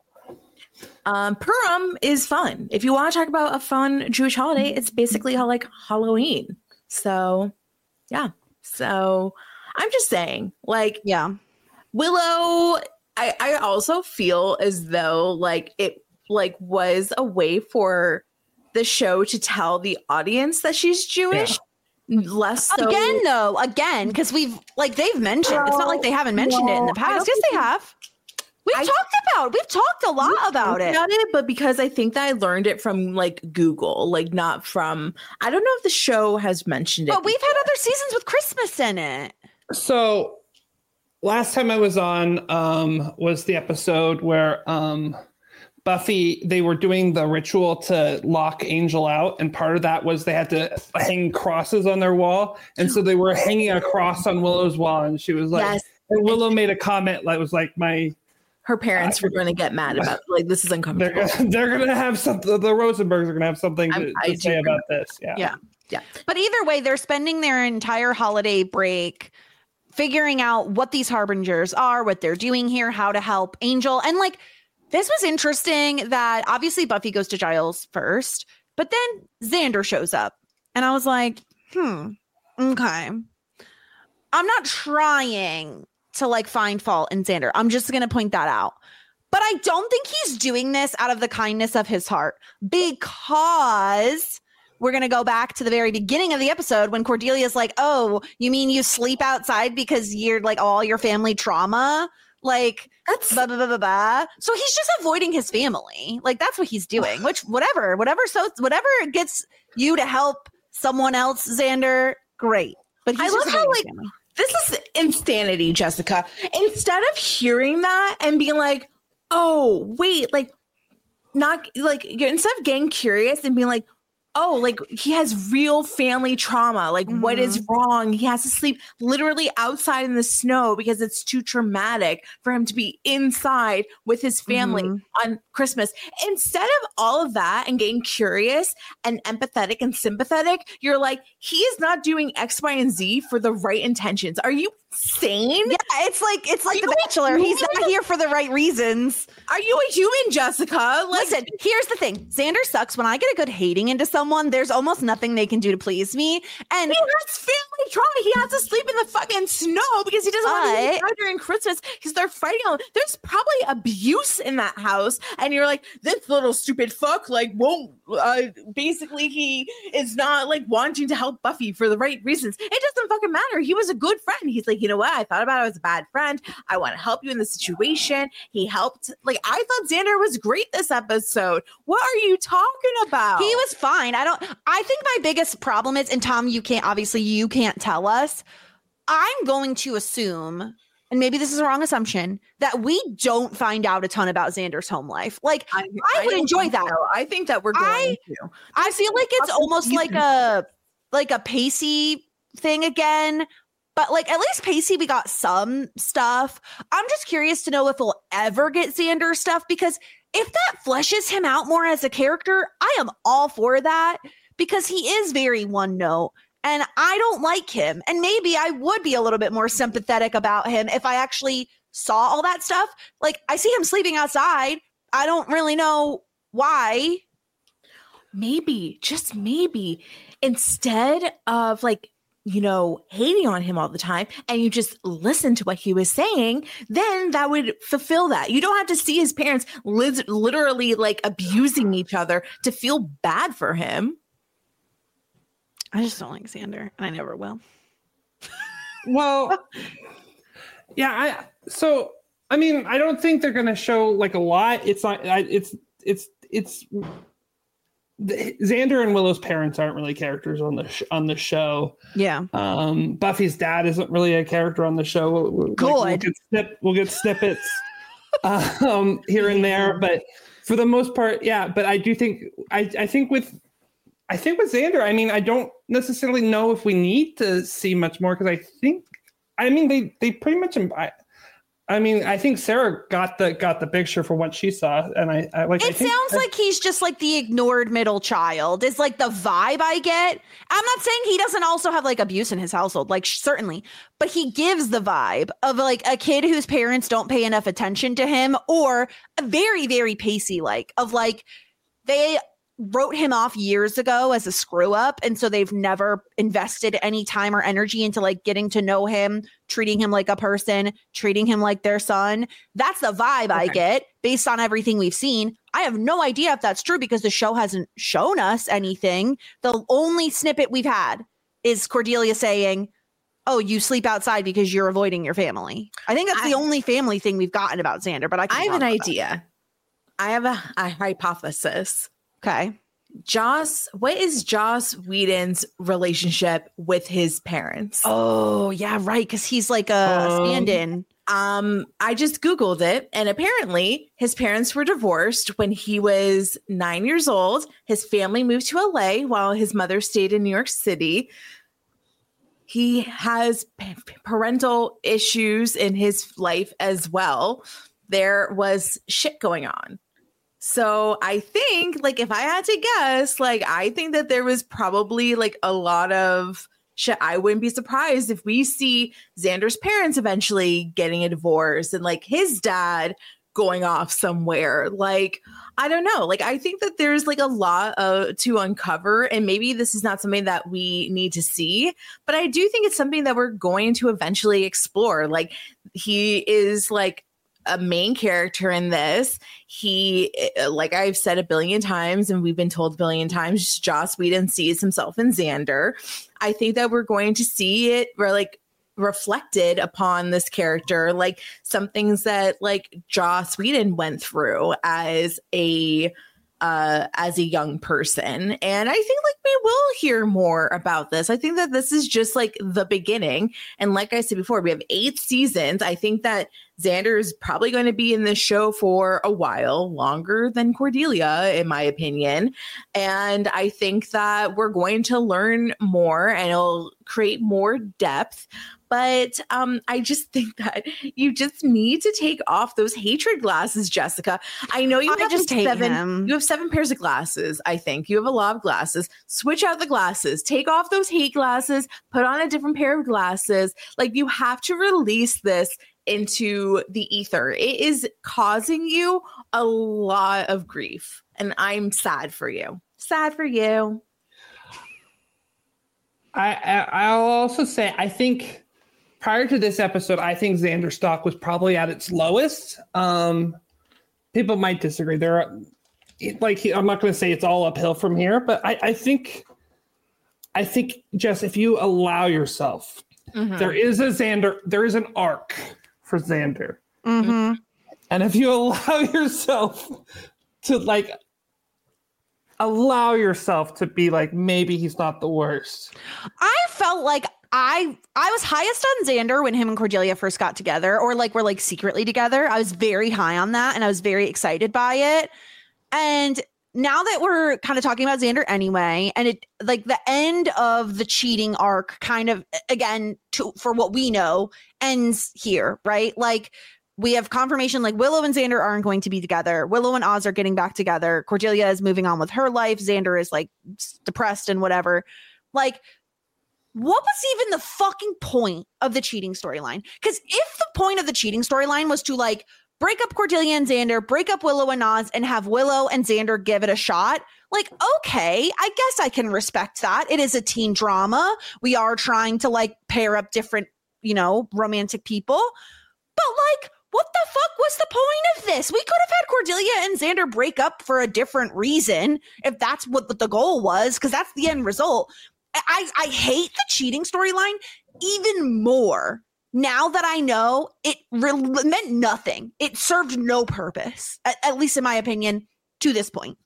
Um, Purim is fun. If you want to talk about a fun Jewish holiday, it's basically how like Halloween. So, yeah. So I'm just saying, like, yeah, Willow. I I also feel as though like it like was a way for the show to tell the audience that she's Jewish. Yeah. Less so. Again, though, again, because we've like they've mentioned. Well, it's not like they haven't mentioned well, it in the past. Yes, they have. We've I, talked about. We've talked a lot about it. about it, but because I think that I learned it from like Google, like not from. I don't know if the show has mentioned it. But we've had other seasons with Christmas in it. So, last time I was on um, was the episode where um, Buffy, they were doing the ritual to lock Angel out, and part of that was they had to hang crosses on their wall, and so they were hanging a cross on Willow's wall, and she was like, yes. And Willow made a comment that was like, my. Her parents uh, were going to get mad about like this is uncomfortable. They're, they're going to have something. The Rosenbergs are going to have something to, to say about this. Yeah, yeah, yeah. But either way, they're spending their entire holiday break figuring out what these harbingers are, what they're doing here, how to help Angel, and like this was interesting. That obviously Buffy goes to Giles first, but then Xander shows up, and I was like, hmm, okay, I'm not trying to like find fault in Xander. I'm just going to point that out. But I don't think he's doing this out of the kindness of his heart, because we're going to go back to the very beginning of the episode when Cordelia's like, oh, you mean you sleep outside because you're like all your family trauma? Like, That's blah, blah, blah, blah, blah. So he's just avoiding his family. Like, that's what he's doing, which whatever, whatever. So whatever gets you to help someone else, Xander, great. But he's I just love how, avoiding his like, family. this is insanity, Jessica. Instead of hearing that and being like, oh, wait, like, not like, you're, instead of getting curious and being like, oh, like he has real family trauma. Like, mm-hmm. what is wrong? He has to sleep literally outside in the snow because it's too traumatic for him to be inside with his family mm-hmm. on Christmas. Instead of all of that and getting curious and empathetic and sympathetic, you're like, he is not doing X, Y, and Z for the right intentions. Are you sane? Yeah, it's like it's like The Bachelor. He's not here for the right reasons. Are you a human, Jessica? Like, listen, here's the thing. Xander sucks. When I get a good hating into someone, there's almost nothing they can do to please me. And he has family trauma. He has to sleep in the fucking snow because he doesn't want to be inside during Christmas because they're fighting. On, there's probably abuse in that house, and you're like, this little stupid fuck, like, won't. Uh, basically, he is not like wanting to help Buffy for the right reasons. It doesn't fucking matter. He was a good friend. He's like, you know what? I thought about it. I was a bad friend. I want to help you in the situation. He helped. Like, I thought Xander was great this episode. What are you talking about? He was fine. I don't, I think my biggest problem is, and Tom, you can't, obviously you can't tell us. I'm going to assume, and maybe this is a wrong assumption, that we don't find out a ton about Xander's home life. Like, I, I, I would enjoy that. So. I think that we're going I, to. I feel like it's almost like a, like a Pacey thing again. But like, at least Pacey, we got some stuff. I'm just curious to know if we'll ever get Xander stuff, because if that fleshes him out more as a character, I am all for that, because he is very one note and I don't like him. And maybe I would be a little bit more sympathetic about him if I actually saw all that stuff. Like, I see him sleeping outside. I don't really know why. Maybe, just maybe, instead of like, you know, hating on him all the time, and you just listen to what he was saying, then that would fulfill that. You don't have to see his parents li- literally like abusing each other to feel bad for him. I just don't like Xander. I never will. Well, yeah. I so I mean, I don't think they're going to show like a lot. It's not. I, it's it's it's. The, Xander and Willow's parents aren't really characters on the sh- on the show. Yeah. Um, Buffy's dad isn't really a character on the show. We'll, Good. Like, we'll, get snip, we'll get snippets um, here and there, but for the most part, yeah. But I do think I I think with I think with Xander, I mean, I don't necessarily know if we need to see much more, because I think I mean they they pretty much. I, I mean, I think Sarah got the got the picture for what she saw, and I, I like. It I think sounds I, like he's just like the ignored middle child. Is like the vibe I get. I'm not saying he doesn't also have like abuse in his household, like certainly, but he gives the vibe of like a kid whose parents don't pay enough attention to him, or a very very Pacey like of like they wrote him off years ago as a screw up, and so they've never invested any time or energy into like getting to know him, treating him like a person, treating him like their son. That's the vibe okay. I get based on everything we've seen. I have no idea if that's true because the show hasn't shown us anything. The only snippet we've had is Cordelia saying, oh, you sleep outside because you're avoiding your family. I think that's I, the only family thing we've gotten about Xander, but I, I have an idea. I have a, a hypothesis. Okay. Joss, what is Joss Whedon's relationship with his parents? Oh, yeah, right. Because he's like a um, stand-in. Um, I just Googled it, and apparently his parents were divorced when he was nine years old. His family moved to L A while his mother stayed in New York City. He has p- parental issues in his life as well. There was shit going on. So I think, like, if I had to guess, like, I think that there was probably, like, a lot of shit. I wouldn't be surprised if we see Xander's parents eventually getting a divorce and, like, his dad going off somewhere. Like, I don't know. Like, I think that there's, like, a lot uh, to uncover. And maybe this is not something that we need to see. But I do think it's something that we're going to eventually explore. Like, he is, like, a main character in this. He, like I've said a billion times, and we've been told a billion times, Joss Whedon sees himself in Xander. I think that we're going to see it, or like reflected upon this character, like some things that like Joss Whedon went through as a uh as a young person. And I think like we will hear more about this. I think that this is just like the beginning, and like I said before, we have eight seasons. I think that Xander is probably going to be in this show for a while, longer than Cordelia in my opinion, and I think that we're going to learn more and it'll create more depth. But um, I just think that you just need to take off those hatred glasses, Jessica. I know you I have just like hate seven. him. You have seven pairs of glasses. I think you have a lot of glasses. Switch out the glasses. Take off those hate glasses. Put on a different pair of glasses. Like you have to release this into the ether. It is causing you a lot of grief, and I'm sad for you. Sad for you. I, I I'll also say I think. Prior to this episode, I think Xander stock was probably at its lowest. Um, people might disagree. There are, like, I'm not going to say it's all uphill from here, but I, I think, I think, Jess, if you allow yourself, mm-hmm. there is a Xander, there is an arc for Xander, mm-hmm. and if you allow yourself to like, allow yourself to be like, maybe he's not the worst. I felt like. I I was highest on Xander when him and Cordelia first got together, or like were like secretly together. I was very high on that, and I was very excited by it. And now that we're kind of talking about Xander anyway, and it like the end of the cheating arc, kind of again to for what we know ends here, right? Like we have confirmation like Willow and Xander aren't going to be together. Willow and Oz are getting back together. Cordelia is moving on with her life. Xander is like depressed and whatever. Like. What was even the fucking point of the cheating storyline? Because if the point of the cheating storyline was to like break up Cordelia and Xander, break up Willow and Oz, and have Willow and Xander give it a shot, like, okay, I guess I can respect that. It is a teen drama. We are trying to like pair up different, you know, romantic people. But like, what the fuck was the point of this? We could have had Cordelia and Xander break up for a different reason if that's what the goal was, because that's the end result. I, I hate the cheating storyline even more now that I know it re- meant nothing. It served no purpose, at, at least in my opinion, to this point.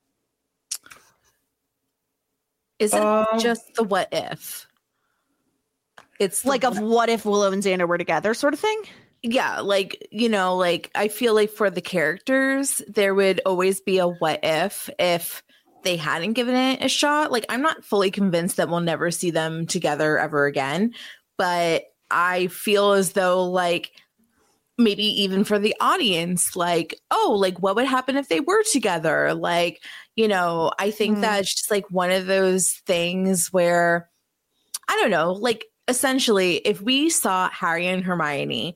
Isn't um, it just the what if? It's like of what if Willow and Xander were together sort of thing? Yeah, like, you know, like I feel like for the characters, there would always be a what if if they hadn't given it a shot. Like, I'm not fully convinced that we'll never see them together ever again, but I feel as though like maybe even for the audience, like, oh, like what would happen if they were together? Like, you know, I think mm. that's just like one of those things where, I don't know, like essentially if we saw Harry and Hermione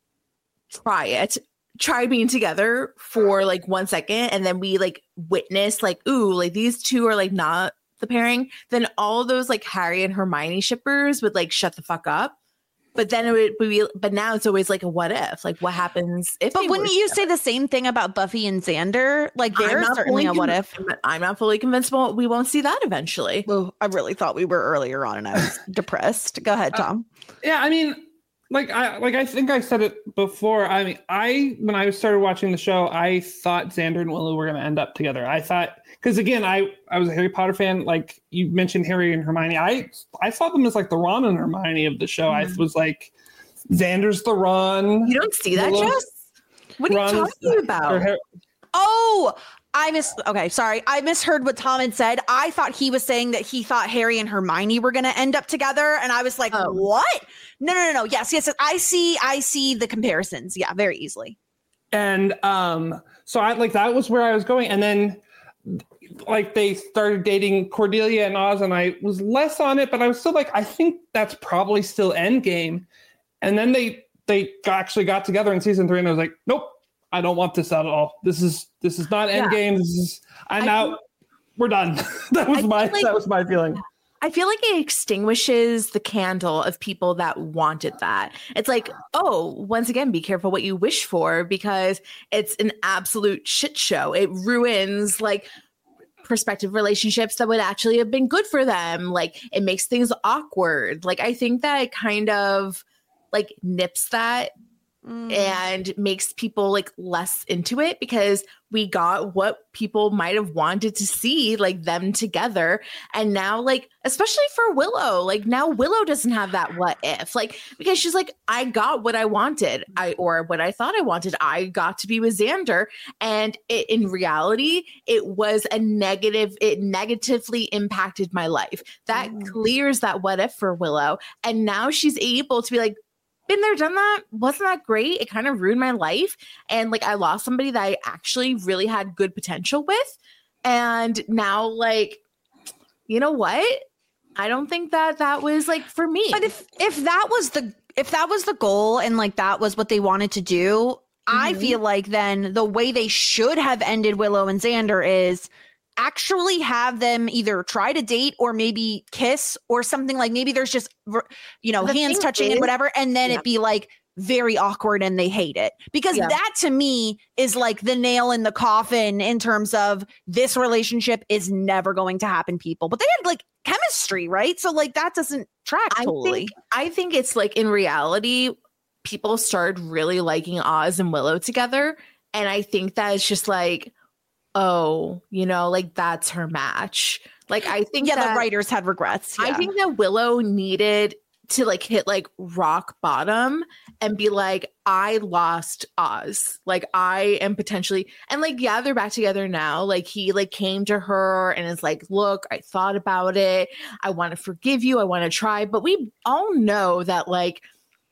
try it, try being together for like one second, and then we like witness like, ooh, like these two are like not the pairing, then all those like Harry and Hermione shippers would like shut the fuck up. But then it would be, but now it's always like a what if, like what happens if. But wouldn't you say the same thing about Buffy and Xander? Like there's certainly a what if. I'm not fully convinced we won't see that eventually. Well, I really thought we were earlier on, and I was depressed. Go ahead, Tom. Uh, yeah, I mean. Like I like I think I said it before. I mean, I when I started watching the show, I thought Xander and Willow were going to end up together. I thought because again, I I was a Harry Potter fan. Like you mentioned, Harry and Hermione. I I saw them as like the Ron and Hermione of the show. Mm-hmm. I was like, Xander's the Ron. You don't see that, Willow's, Jess? What are Ron you talking is, about? Her, oh. I miss. Okay, sorry. I misheard what Tom had said. I thought he was saying that he thought Harry and Hermione were going to end up together, and I was like, oh. "What? No, no, no, no. Yes, yes. I see. I see the comparisons. Yeah, very easily." And um, so I like that was where I was going, and then like they started dating Cordelia and Oz, and I was less on it, but I was still like, I think that's probably still Endgame. And then they they actually got together in season three, and I was like, nope. I don't want this at all. This is this is not Endgame. Yeah. This is I'm I out. Feel, we're done. that was I my like, that was my feeling. I feel like it extinguishes the candle of people that wanted that. It's like, oh, once again, be careful what you wish for, because it's an absolute shit show. It ruins like prospective relationships that would actually have been good for them. Like it makes things awkward. Like I think that it kind of like nips that mm. and makes people like less into it because we got what people might have wanted to see, like them together. And now, like, especially for Willow, like now Willow doesn't have that what if, like, because she's like, I got what I wanted, I or what I thought I wanted. I got to be with Xander. And it, in reality, it was a negative, it negatively impacted my life. That mm. clears that what if for Willow. And now she's able to be like, been there, done that. Wasn't that great? It kind of ruined my life. And like, I lost somebody that I actually really had good potential with. And now, like, you know what? I don't think that that was like for me. But if, if that was the, if that was the goal and like, that was what they wanted to do, mm-hmm. I feel like then the way they should have ended Willow and Xander is actually have them either try to date or maybe kiss or something. Like maybe there's just, you know, the hands touching is, and whatever. And then yeah. it be like very awkward and they hate it, because yeah. that to me is like the nail in the coffin in terms of this relationship is never going to happen, people. But they had like chemistry, right? So like that doesn't track totally. I think, I think it's like in reality, people started really liking Oz and Willow together. And I think that it's just like, oh, you know, like that's her match. Like I think yeah, that, the writers had regrets. Yeah. I think that Willow needed to like hit like rock bottom and be like, I lost Oz. Like I am potentially, and like, yeah, they're back together now. Like he like came to her and is like, look, I thought about it. I want to forgive you. I want to try. But we all know that like,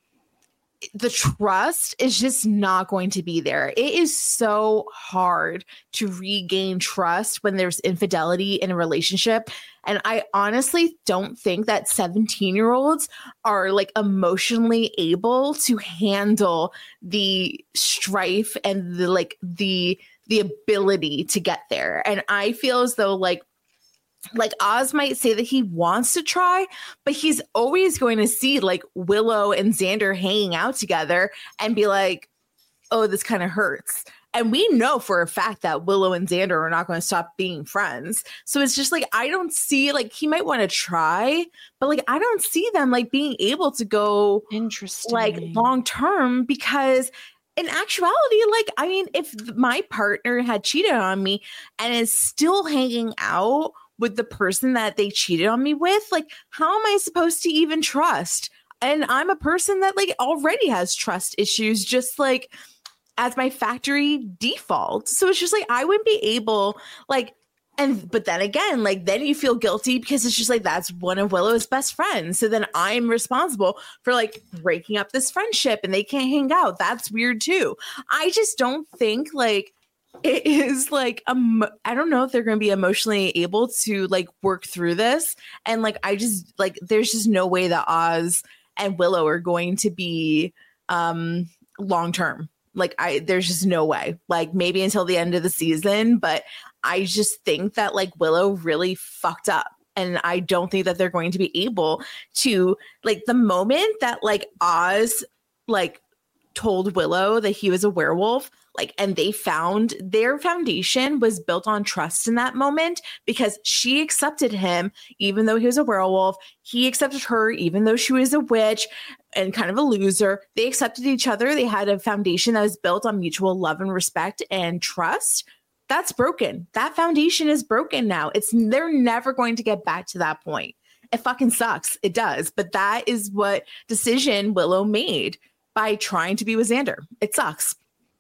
the trust is just not going to be there. It is so hard to regain trust when there's infidelity in a relationship. And I honestly don't think that seventeen year olds are like emotionally able to handle the strife and the like the the ability to get there. And I feel as though like Like Oz might say that he wants to try, but he's always going to see like Willow and Xander hanging out together and be like, oh, this kind of hurts. And we know for a fact that Willow and Xander are not going to stop being friends. So it's just like, I don't see like he might want to try, but like, I don't see them like being able to go interesting like long term, because in actuality, like, I mean, if my partner had cheated on me and is still hanging out with the person that they cheated on me with, like, how am I supposed to even trust? And I'm a person that like already has trust issues, just like as my factory default. So it's just like, I wouldn't be able like, and, but then again, like, then you feel guilty because it's just like, that's one of Willow's best friends. So then I'm responsible for like breaking up this friendship and they can't hang out. That's weird too. I just don't think like, it is like, um, I don't know if they're going to be emotionally able to like work through this. And like, I just like, there's just no way that Oz and Willow are going to be um, long-term. Like I, there's just no way, like maybe until the end of the season, but I just think that like Willow really fucked up. And I don't think that they're going to be able to like the moment that like Oz like told Willow that he was a werewolf, like, and they found their foundation was built on trust in that moment because she accepted him, even though he was a werewolf. He accepted her, even though she was a witch and kind of a loser. They accepted each other. They had a foundation that was built on mutual love and respect and trust. That's broken. That foundation is broken now. It's they're never going to get back to that point. It fucking sucks. It does. But that is what decision Willow made by trying to be with Xander. It sucks.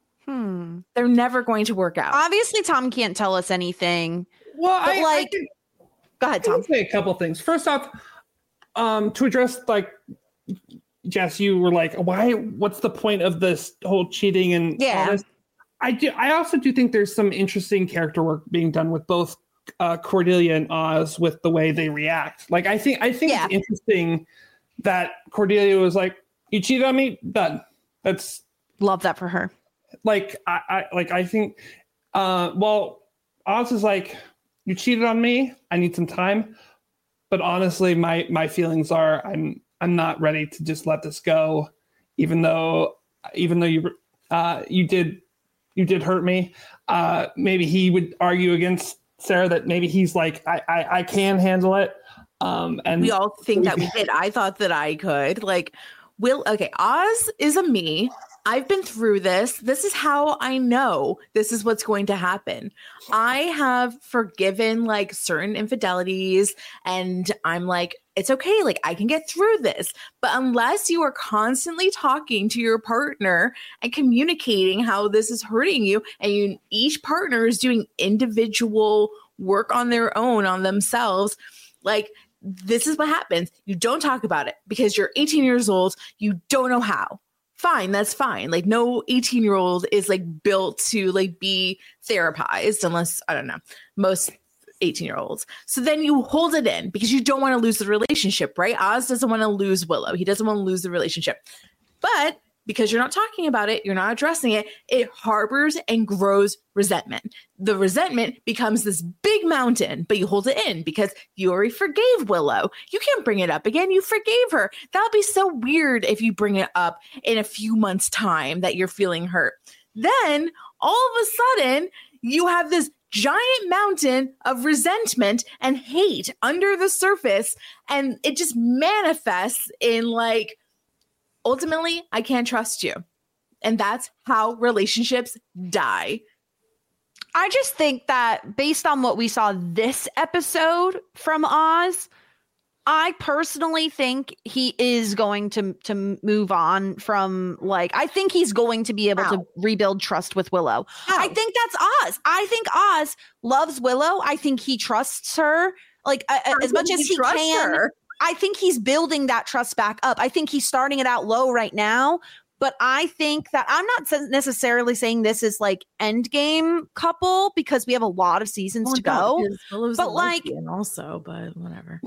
Hmm. They're never going to work out. Obviously, Tom can't tell us anything. Well, but I like, I can, go ahead, Tom. I can say a couple things. First off, um, to address like Jess, you were like, why? What's the point of this whole cheating and yeah? All this? I do. I also do think there's some interesting character work being done with both uh, Cordelia and Oz with the way they react. Like, I think I think yeah. it's interesting that Cordelia was like, "You cheated on me, done." That's love that for her. Like I, I like I think uh well Oz is like, you cheated on me, I need some time, but honestly my my feelings are I'm I'm not ready to just let this go, even though even though you uh you did you did hurt me. Uh maybe he would argue against Sarah, that maybe he's like, I, I, I can handle it. Um, and we all think that we did. I thought that I could. Like, Will, okay, Oz is a me. I've been through this. This is how I know this is what's going to happen. I have forgiven like certain infidelities, and I'm like, it's okay. Like, I can get through this. But unless you are constantly talking to your partner and communicating how this is hurting you, and you, each partner is doing individual work on their own, on themselves, like, this is what happens. You don't talk about it because you're eighteen years old. You don't know how. Fine, that's fine. Like, no eighteen year old is like built to like be therapized, unless, I don't know, most eighteen year olds. So then you hold it in because you don't want to lose the relationship, right? Oz doesn't want to lose Willow. He doesn't want to lose the relationship. But because you're not talking about it, you're not addressing it, it harbors and grows resentment. The resentment becomes this big mountain, but you hold it in because you already forgave Willow. You can't bring it up again. You forgave her. That would be so weird if you bring it up in a few months' time that you're feeling hurt. Then all of a sudden, you have this giant mountain of resentment and hate under the surface, and it just manifests in like, ultimately, I can't trust you. And that's how relationships die. I just think that based on what we saw this episode from Oz, I personally think he is going to to move on from, like, I think he's going to be able How? to rebuild trust with Willow. How? I think that's Oz. I think Oz loves Willow. I think he trusts her, like, uh, as much as he can. Her. I think he's building that trust back up. I think he's starting it out low right now, but I think that I'm not necessarily saying this is like end game couple because we have a lot of seasons well, to go. Willow's but like, also, but whatever.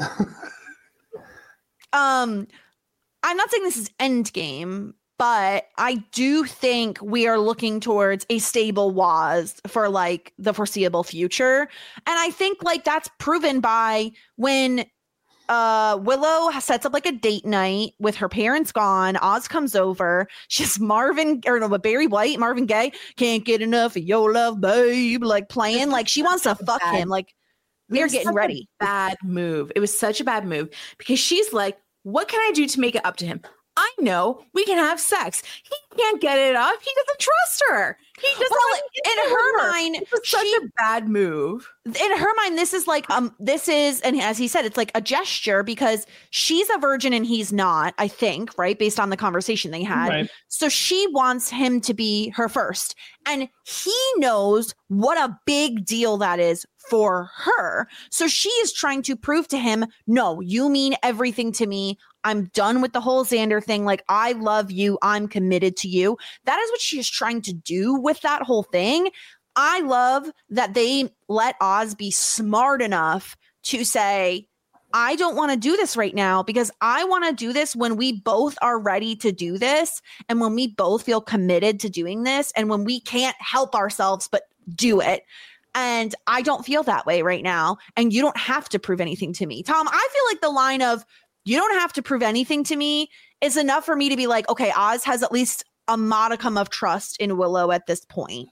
um, I'm not saying this is end game, but I do think we are looking towards a stable Waz for like the foreseeable future, and I think like that's proven by when. Uh, Willow sets up like a date night with her parents gone. Oz comes over. She's Marvin or no, but Barry White, Marvin Gaye. Can't get enough of your love, babe. Like playing, like she wants to fuck him. Like we're getting ready. Bad move. It was such a bad move because she's like, "What can I do to make it up to him? I know we can have sex. He can't get it up. He doesn't trust her. He doesn't." Well, in her her. mind, it was such she, a bad move. In her mind, this is like um, this is, and as he said, it's like a gesture because she's a virgin and he's not. I think, right, based on the conversation they had. Right. So she wants him to be her first, and he knows what a big deal that is for her. So she is trying to prove to him, no, you mean everything to me. I'm done with the whole Xander thing. Like, I love you. I'm committed to you. That is what she is trying to do with that whole thing. I love that they let Oz be smart enough to say, I don't want to do this right now because I want to do this when we both are ready to do this and when we both feel committed to doing this and when we can't help ourselves but do it. And I don't feel that way right now. And you don't have to prove anything to me. Tom, I feel like the line of, you don't have to prove anything to me is enough for me to be like, okay, Oz has at least a modicum of trust in Willow at this point.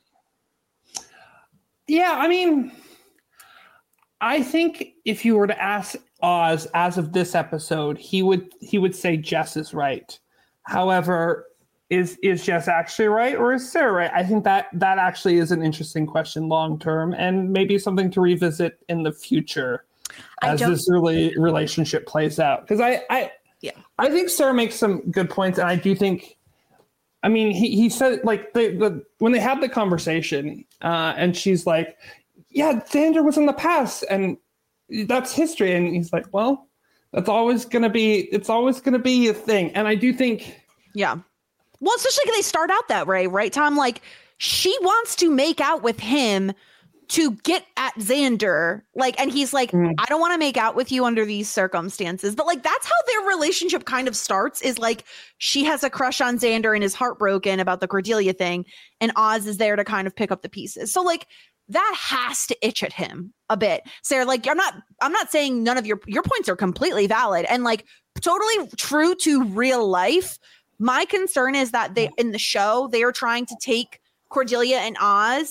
Yeah, I mean, I think if you were to ask Oz as of this episode, he would he would say Jess is right. However, is is Jess actually right or is Sarah right? I think that that actually is an interesting question long term and maybe something to revisit in the future. As this really relationship plays out, because I, I, yeah, I think Sarah makes some good points, and I do think, I mean, he he said like the, the when they had the conversation, uh, and she's like, yeah, Xander was in the past, and that's history, and he's like, well, that's always gonna be, it's always gonna be a thing, and I do think, yeah, well, especially because they start out that way, right, Tom? Like she wants to make out with him to get at Xander, like, and he's like, mm. I don't want to make out with you under these circumstances. But like, that's how their relationship kind of starts is like, she has a crush on Xander and is heartbroken about the Cordelia thing. And Oz is there to kind of pick up the pieces. So like, that has to itch at him a bit. Sarah, like, I'm not, I'm not saying none of your, your points are completely valid and like totally true to real life. My concern is that they, in the show, they are trying to take Cordelia and Oz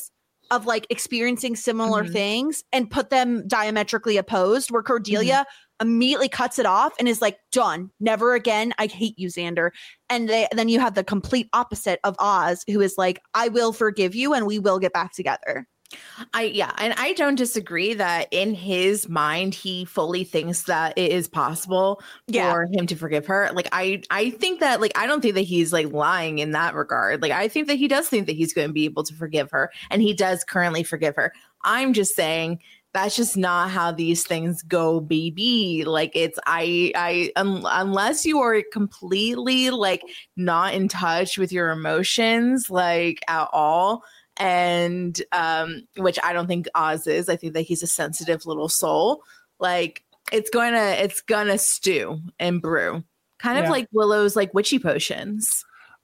of like experiencing similar Mhm. things and put them diametrically opposed, where Cordelia immediately cuts it off and is like, done, never again. I hate you, Xander. And they, then you have the complete opposite of Oz, who is like, I will forgive you and we will get back together. I yeah, and I don't disagree that in his mind he fully thinks that it is possible Yeah. for him to forgive her. Like I I think that like I don't think that he's like lying in that regard. Like I think that he does think that he's going to be able to forgive her, and he does currently forgive her. I'm just saying that's just not how these things go, baby. Like it's I I un, unless you are completely like not in touch with your emotions like at all. And um, which I don't think Oz is. I think that he's a sensitive little soul. Like it's going to, it's gonna stew and brew, kind Yeah. of like Willow's like witchy potions.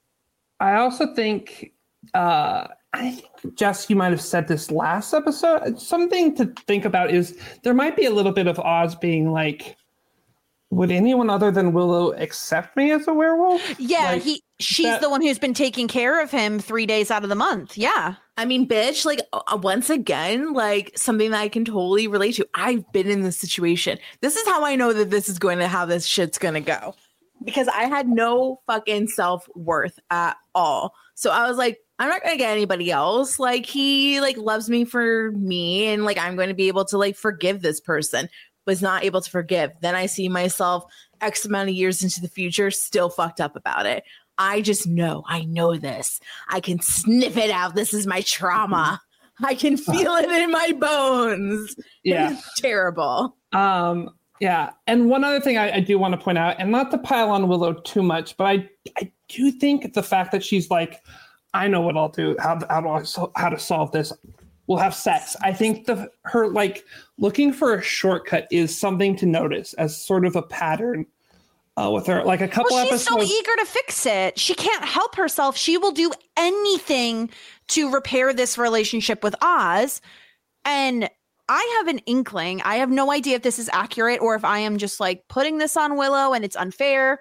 I also think, uh, I think Jess, you might have said this last episode. Something to think about is there might be a little bit of Oz being like, would anyone other than Willow accept me as a werewolf? Yeah, Like, he she's that- the one who's been taking care of him three days out of the month. Yeah. I mean, bitch, like uh, once again, like something that I can totally relate to. I've been in this situation. This is how I know that this is going to, how this shit's going to go. Because I had no fucking self-worth at all. So I was like, I'm not going to get anybody else. Like he like loves me for me. And like, I'm going to be able to like forgive this person. Was not able to forgive. Then I see myself X amount of years into the future, still fucked up about it. I just know, I know this. I can sniff it out. This is my trauma. I can feel it in my bones. Yeah. It's terrible. Um, yeah. And one other thing I, I do want to point out, and not to pile on Willow too much, but I, I do think the fact that she's like, I know what I'll do, how, how, do I, sol- how to solve this. We'll have sex. I think the her like looking for a shortcut is something to notice as sort of a pattern uh, with her. Like a couple Well, she's episodes. so eager to fix it. She can't help herself. She will do anything to repair this relationship with Oz. And I have an inkling. I have no idea if this is accurate or if I am just like putting this on Willow and it's unfair.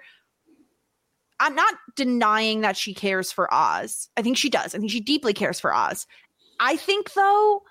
I'm not denying that she cares for Oz. I think she does. I think she deeply cares for Oz. I think, though,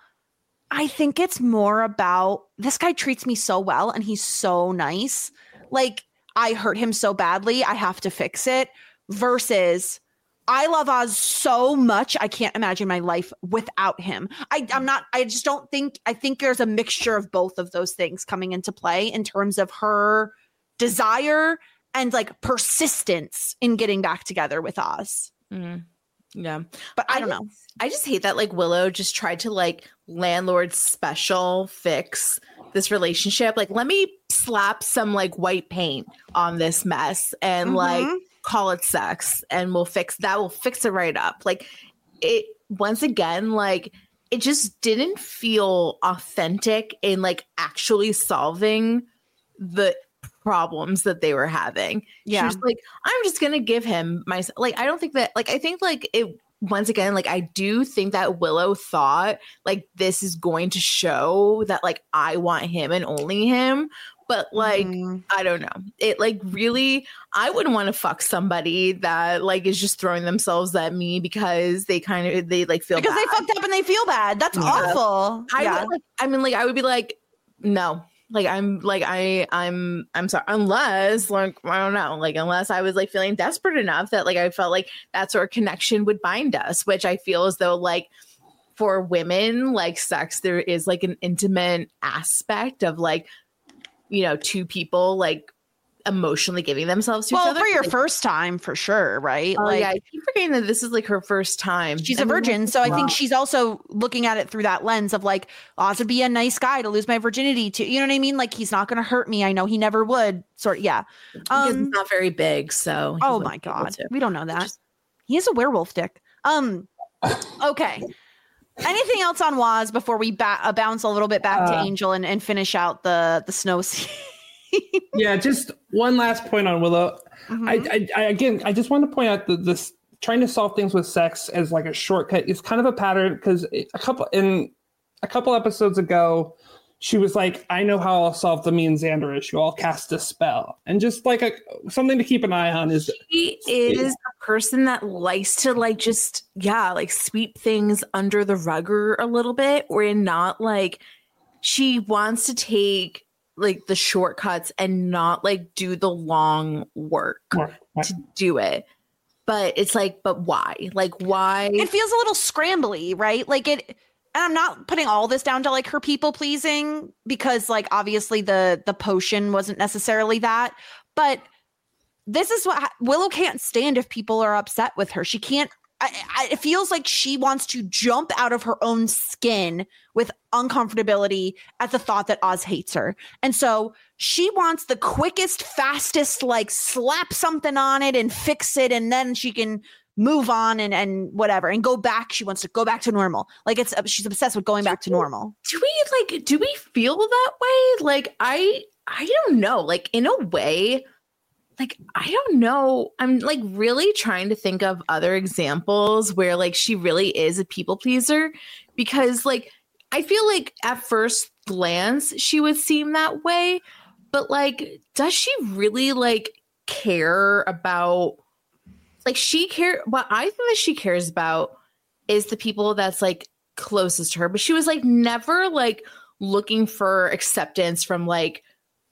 I think it's more about this guy treats me so well and he's so nice. Like, I hurt him so badly, I have to fix it. Versus, I love Oz so much, I can't imagine my life without him. I, I'm not, I just don't think, I think there's a mixture of both of those things coming into play in terms of her desire and like persistence in getting back together with Oz. Mm. Yeah. But I don't know. I just hate that like Willow just tried to like landlord special fix this relationship. Like, let me slap some like white paint on this mess and Mhm. like call it sex and we'll fix that. Will fix it right up. Like it once again, like it just didn't feel authentic in like actually solving the problems that they were having. Yeah. She was like, I'm just gonna give him my like I don't think that like I think like it once again, like I do think that Willow thought like this is going to show that like I want him and only him. But like Mhm. I don't know. It like really I wouldn't want to fuck somebody that like is just throwing themselves at me because they kind of they like feel because bad. they fucked up and they feel bad. That's Yeah. awful. I yeah. would, like, I mean, like, I would be like, no, like, I'm like, I, I'm, I'm sorry, unless, like, I don't know, like, unless I was like feeling desperate enough that, like, I felt like that sort of connection would bind us, which I feel as though, like, for women, like, sex, there is like an intimate aspect of, like, you know, two people, like, emotionally giving themselves to each well, other. for your Like, first time, for sure, right? oh like, yeah, I keep forgetting that this is like her first time. she's I a mean, virgin, that's so I wow. think she's also looking at it through that lens of like, Oz would be a nice guy to lose my virginity to. You know what I mean? Like, he's not going to hurt me. I know he never would. Sort, yeah. because Um, he's not very big, so he oh wouldn't my be able god, to. we don't know that. Just- He is a werewolf dick. Um. Okay. Anything else on Waz before we ba- uh, bounce a little bit back to Uh, Angel and, and finish out the the snow scene? Yeah, just one last point on Willow. Mhm. I, I, I again, I just want to point out that this trying to solve things with sex as like a shortcut is kind of a pattern because a couple in a couple episodes ago, she was like, I know how I'll solve the me and Xander issue. I'll cast a spell. And just like a something to keep an eye on is she is a person that likes to like just, yeah, like sweep things under the rug a little bit, or not like she wants to take like the shortcuts and not like do the long work right, right. to do it. But it's like, but why? Like, why? It feels a little scrambly, right? Like it. And I'm not putting all this down to like her people pleasing, because like obviously the the potion wasn't necessarily that, but this is what Willow can't stand if people are upset with her. She can't. I, I, it feels like she wants to jump out of her own skin with uncomfortability at the thought that Oz hates her, and so she wants the quickest, fastest, like slap something on it and fix it, and then she can move on and, and whatever and go back. She wants to go back to normal. Like it's, she's obsessed with going back to normal. Do we like, do we feel that way? Like, I, I don't know. Like in a way, like, I don't know. I'm like really trying to think of other examples where like she really is a people pleaser, because like, I feel like at first glance, she would seem that way, but like, does she really like care about, like she care what I think that she cares about is the people that's like closest to her, but she was like never like looking for acceptance from like,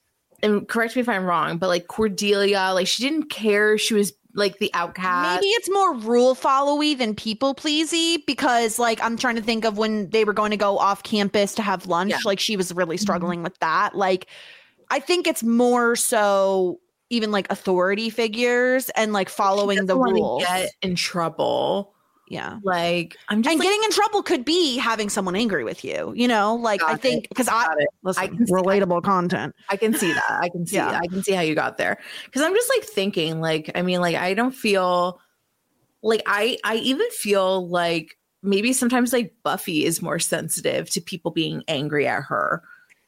and correct me if I'm wrong, but like Cordelia, like she didn't care. She was like the outcast. Maybe it's more rule followy than people pleasy, because like I'm trying to think of when they were going to go off campus to have lunch. Yeah. Like she was really struggling mm-hmm. with that. Like I think it's more so even like authority figures and like following the rules. Get in trouble. Yeah. Like I'm just and like, getting in trouble could be having someone angry with you, you know, like I think because I, listen, I can relatable I, content. I can see that. I can see yeah. I can see how you got there. Cause I'm just like thinking like, I mean, like, I don't feel like I, I even feel like maybe sometimes like Buffy is more sensitive to people being angry at her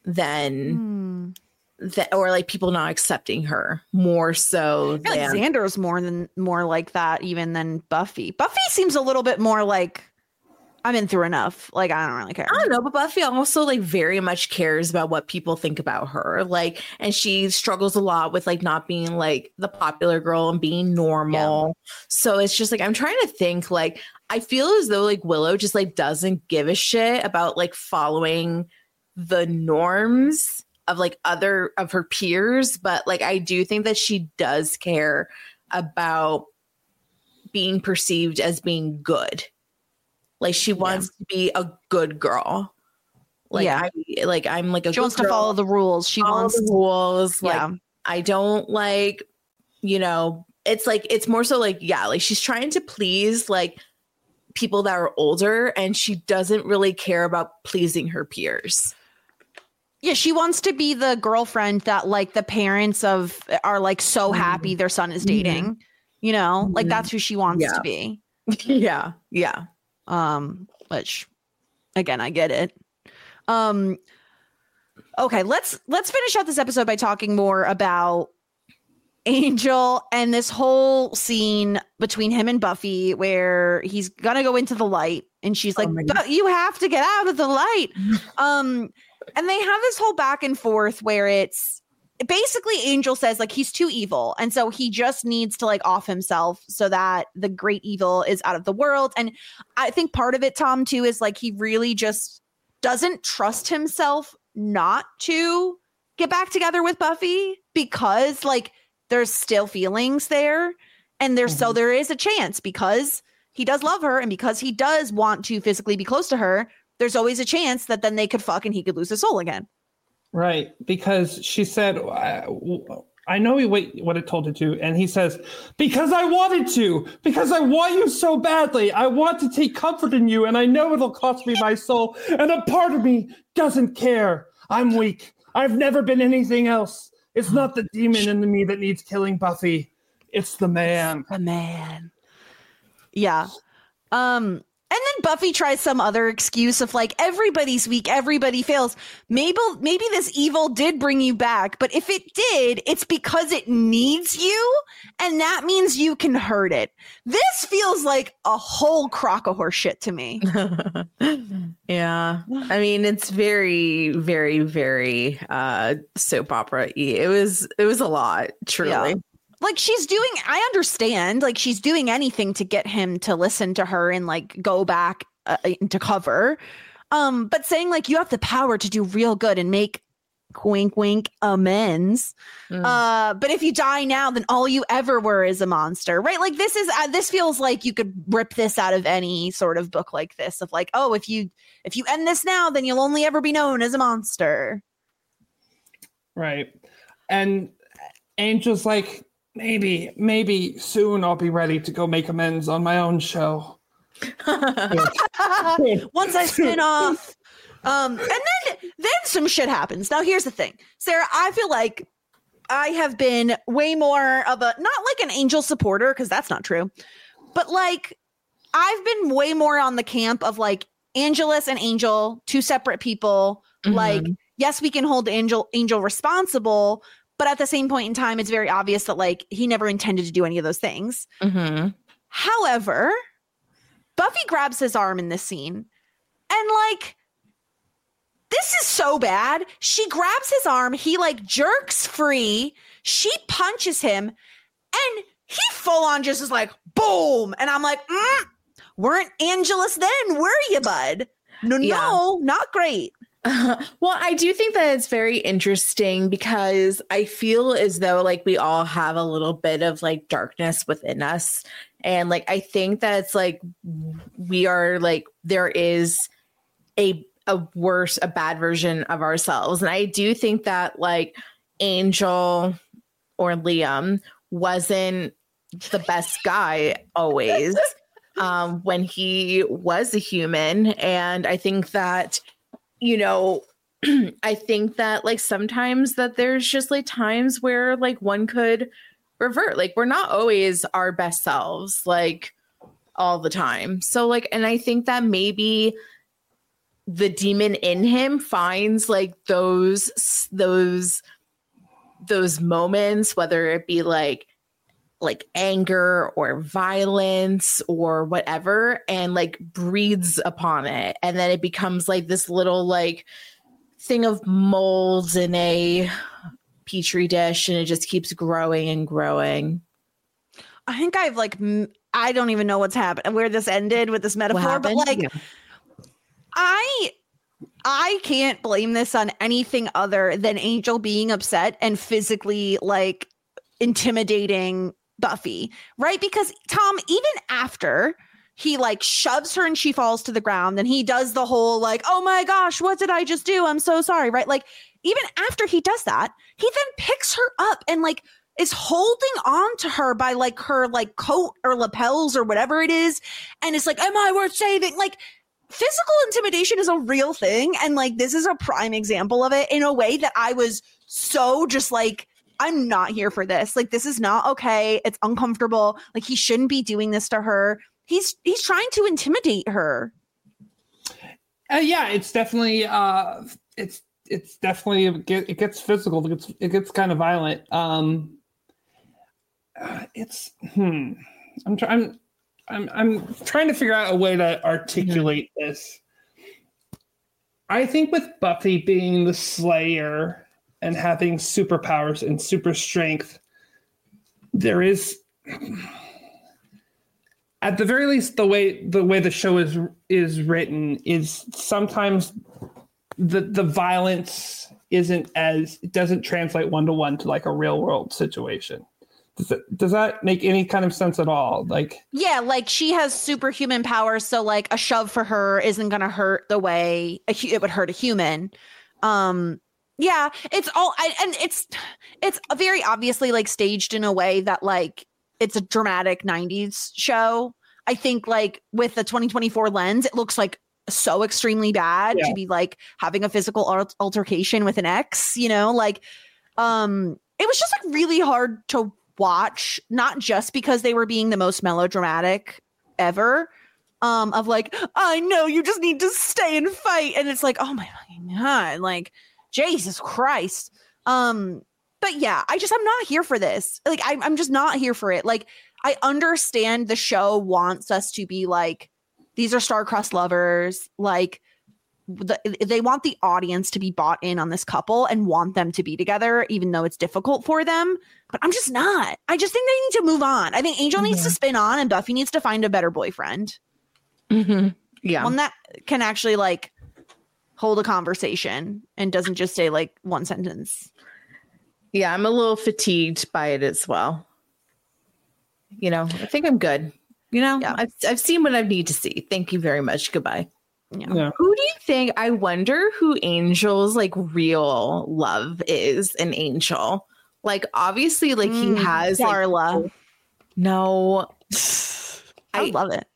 than mm. that, or like people not accepting her more so than like Xander's more than more like that even than Buffy. Buffy seems a little bit more like I've been through enough. Like I don't really care. I don't know, but Buffy also like very much cares about what people think about her. Like, and she struggles a lot with like not being like the popular girl and being normal. Yeah. So it's just like I'm trying to think. Like I feel as though like Willow just like doesn't give a shit about like following the norms of like other of her peers, but like I do think that she does care about being perceived as being good. Like she wants yeah. to be a good girl. Like yeah. I like I'm like a she wants girl. to follow the rules. She follow wants the rules. Like yeah. I don't like, you know, it's like it's more so like yeah, like she's trying to please like people that are older, and she doesn't really care about pleasing her peers. Yeah, she wants to be the girlfriend that like the parents of are like so mm-hmm. happy their son is dating. Mm-hmm. You know, like that's who she wants yeah. to be. yeah, yeah. Um, which again, I get it. Um, okay, let's let's finish out this episode by talking more about Angel and this whole scene between him and Buffy where he's gonna go into the light and she's like, oh you have to get out of the light. um, and they have this whole back and forth where it's basically Angel says like he's too evil, and so he just needs to like off himself so that the great evil is out of the world. And I think part of it, Tom, too, is like he really just doesn't trust himself not to get back together with Buffy because like there's still feelings there, and there's mm-hmm. so there is a chance because he does love her and because he does want to physically be close to her. There's always a chance that then they could fuck and he could lose his soul again. Right, because she said, I, I know he wait what it told her to, and he says, because I wanted to, because I want you so badly. I want to take comfort in you, and I know it'll cost me my soul, and a part of me doesn't care. I'm weak. I've never been anything else. It's not the demon in me that needs killing, Buffy. It's the man. The man. Yeah. Um, And then Buffy tries some other excuse of like, everybody's weak, everybody fails. Maybe, maybe this evil did bring you back, but if it did, it's because it needs you, and that means you can hurt it. This feels like a whole crock of horse shit to me. Yeah. I mean, it's very, very, very uh, soap opera-y. It was, it was a lot, truly. Yeah. Like she's doing, I understand, like she's doing anything to get him to listen to her and like go back uh, into cover. Um, but saying like you have the power to do real good and make wink, wink amends. Mm. Uh, but if you die now, then all you ever were is a monster, right? Like this is, uh, this feels like you could rip this out of any sort of book like this of like, oh, if you, if you end this now, then you'll only ever be known as a monster. Right. And Angel's like, Maybe, maybe soon I'll be ready to go make amends on my own show. Once I spin off. Um, and then, then some shit happens. Now, here's the thing. Sarah, I feel like I have been way more of a, not like an Angel supporter, because that's not true, but like I've been way more on the camp of like Angelus and Angel, two separate people. Mm-hmm. Like, yes, we can hold Angel Angel responsible, but at the same point in time, it's very obvious that like he never intended to do any of those things. Mm-hmm. However, Buffy grabs his arm in this scene, and like, this is so bad. She grabs his arm. He like jerks free. She punches him, and he full on just is like, boom. And I'm like, mm, weren't Angelus then, were you, bud? No, yeah. no, not great. Uh, well, I do think that it's very interesting because I feel as though like we all have a little bit of like darkness within us. And like, I think that it's like, we are like, there is a, a worse, a bad version of ourselves. And I do think that like Angel or Liam wasn't the best guy always um, when he was a human. And I think that, you know, I think that like sometimes that there's just like times where like one could revert. Like we're not always our best selves, like all the time. So like, and I think that maybe the demon in him finds like those, those, those moments, whether it be like, like anger or violence or whatever, and like breathes upon it. And then it becomes like this little like thing of mold in a petri dish, and it just keeps growing and growing. I think I've like, I don't even know what's happened, where this ended with this metaphor, but like, yeah. I, I can't blame this on anything other than Angel being upset and physically like intimidating Buffy, right? Because Tom, even after he like shoves her and she falls to the ground, and he does the whole like, oh my gosh, what did I just do? I'm so sorry, right? Like even after he does that, he then picks her up and like is holding on to her by like her like coat or lapels or whatever it is, and it's like, am I worth saving? Like physical intimidation is a real thing, and like this is a prime example of it in a way that I was so just like, I'm not here for this. Like, this is not okay. It's uncomfortable. Like, he shouldn't be doing this to her. He's he's trying to intimidate her. Uh, yeah, it's definitely uh, it's it's definitely it gets physical. It gets it gets kind of violent. Um, uh, it's hmm. I'm trying. I'm I'm trying to figure out a way to articulate mm-hmm. this. I think with Buffy being the Slayer and having superpowers and super strength, there is, at the very least, the way the way the show is is written is sometimes the the violence isn't as it doesn't translate one to one to like a real world situation. Does that, does that make any kind of sense at all? Like, yeah, like she has superhuman powers, so like a shove for her isn't going to hurt the way a, it would hurt a human. Um, Yeah, it's all, I, and it's it's very obviously like staged in a way that like it's a dramatic nineties show. I think like with the twenty twenty-four lens, it looks like so extremely bad yeah. to be like having a physical al- altercation with an ex, you know, like um, it was just like really hard to watch, not just because they were being the most melodramatic ever, um, of like, I know you just need to stay and fight. And it's like, oh my fucking God, like, Jesus Christ. Um, but yeah, I just, I'm not here for this. Like, I'm, I'm just not here for it. Like, I understand the show wants us to be like, these are star-crossed lovers. Like, the, they want the audience to be bought in on this couple and want them to be together, even though it's difficult for them. But I'm just not. I just think they need to move on. I think Angel mm-hmm. needs to spin on and Buffy needs to find a better boyfriend. Mm-hmm. Yeah. One that can actually like hold a conversation and doesn't just say like one sentence. Yeah, I'm a little fatigued by it as well. You know, I think I'm good. You know, yeah. I've I've seen what I need to see. Thank you very much. Goodbye. Yeah. Yeah. Who do you think? I wonder who Angel's like real love is in Angel. Like, obviously, like mm, he has Darla. Like, no, I, I love it.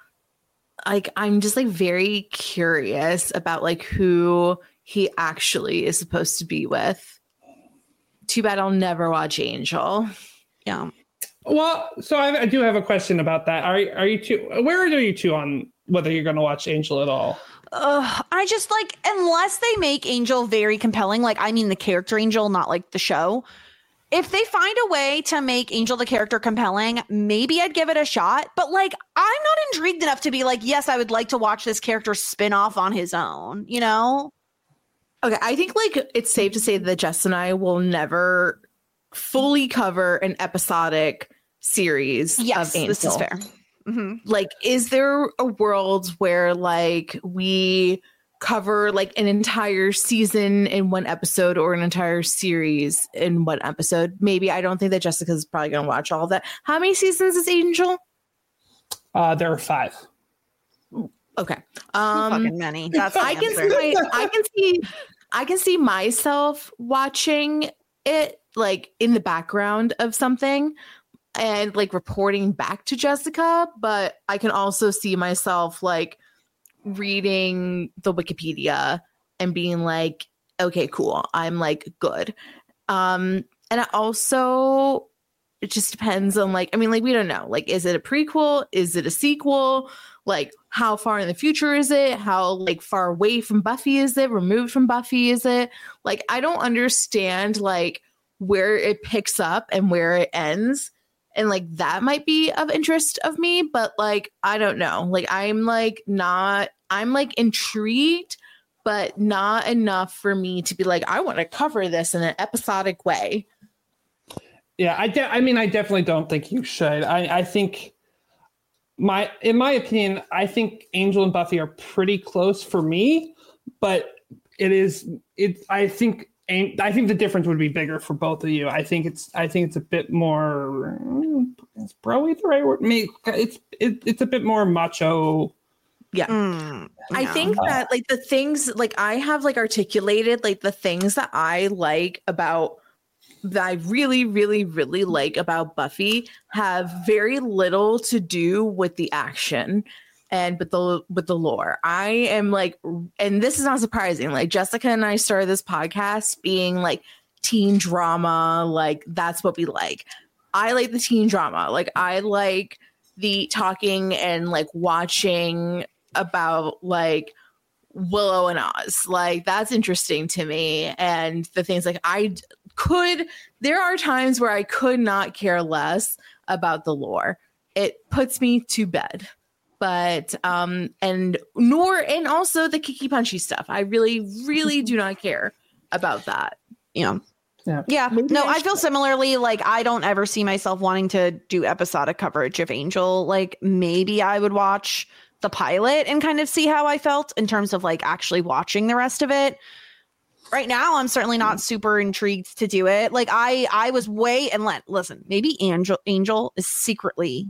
Like, I'm just like very curious about like who he actually is supposed to be with. Too bad I'll never watch Angel. Yeah. Well, so I, I do have a question about that. Are are you two? Where are you two on whether you're going to watch Angel at all? Uh, I just like, unless they make Angel very compelling, like I mean the character Angel, not like the show. If they find a way to make Angel the character compelling, maybe I'd give it a shot. But like, I'm not intrigued enough to be like, yes, I would like to watch this character spin off on his own. You know? Okay, I think like it's safe to say that Jess and I will never fully cover an episodic series yes, of Angel. This is fair. Mm-hmm. Like, is there a world where like we cover like an entire season in one episode or an entire series in one episode? Maybe. I don't think that Jessica's probably going to watch all of that. How many seasons is Angel? Uh, there are five. Okay. Um, fucking many. That's I can see. My, I can see. I can see myself watching it like in the background of something and like reporting back to Jessica, but I can also see myself like reading the Wikipedia and being like, okay, cool. I'm like good. Um, and I also, it just depends on like, I mean, like, we don't know. Like, is it a prequel? Is it a sequel? Like, how far in the future is it? How like far away from Buffy is it? Removed from Buffy is it? Like, I don't understand like where it picks up and where it ends. And like, that might be of interest of me, but like, I don't know. Like, I'm like not, I'm like intrigued, but not enough for me to be like, I want to cover this in an episodic way. Yeah, I, de- I mean, I definitely don't think you should. I, I think my, in my opinion, I think Angel and Buffy are pretty close for me, but it is, it, I think, I think the difference would be bigger for both of you. I think it's, I think it's a bit more, is bro-y the right word? Maybe it's, it, it's a bit more macho. Yeah. Mm, I yeah. think that like the things like I have like articulated like the things that I like about that I really, really, really like about Buffy have very little to do with the action and with the with the lore. I am like, and this is not surprising. Like Jessica and I started this podcast being like teen drama, like that's what we like. I like the teen drama. Like I like the talking and like watching about like Willow and Oz. Like that's interesting to me. And the things like I could, there are times where I could not care less about the lore. It puts me to bed. But um and nor and also the kicky punchy stuff. I really, really do not care about that. Yeah. Yeah. Yeah. Maybe no, I, I feel similarly. Like I don't ever see myself wanting to do episodic coverage of Angel. Like maybe I would watch the pilot and kind of see how I felt in terms of like actually watching the rest of it. Right now, I'm certainly not super intrigued to do it. Like I, I was way and let listen. Maybe Angel, Angel is secretly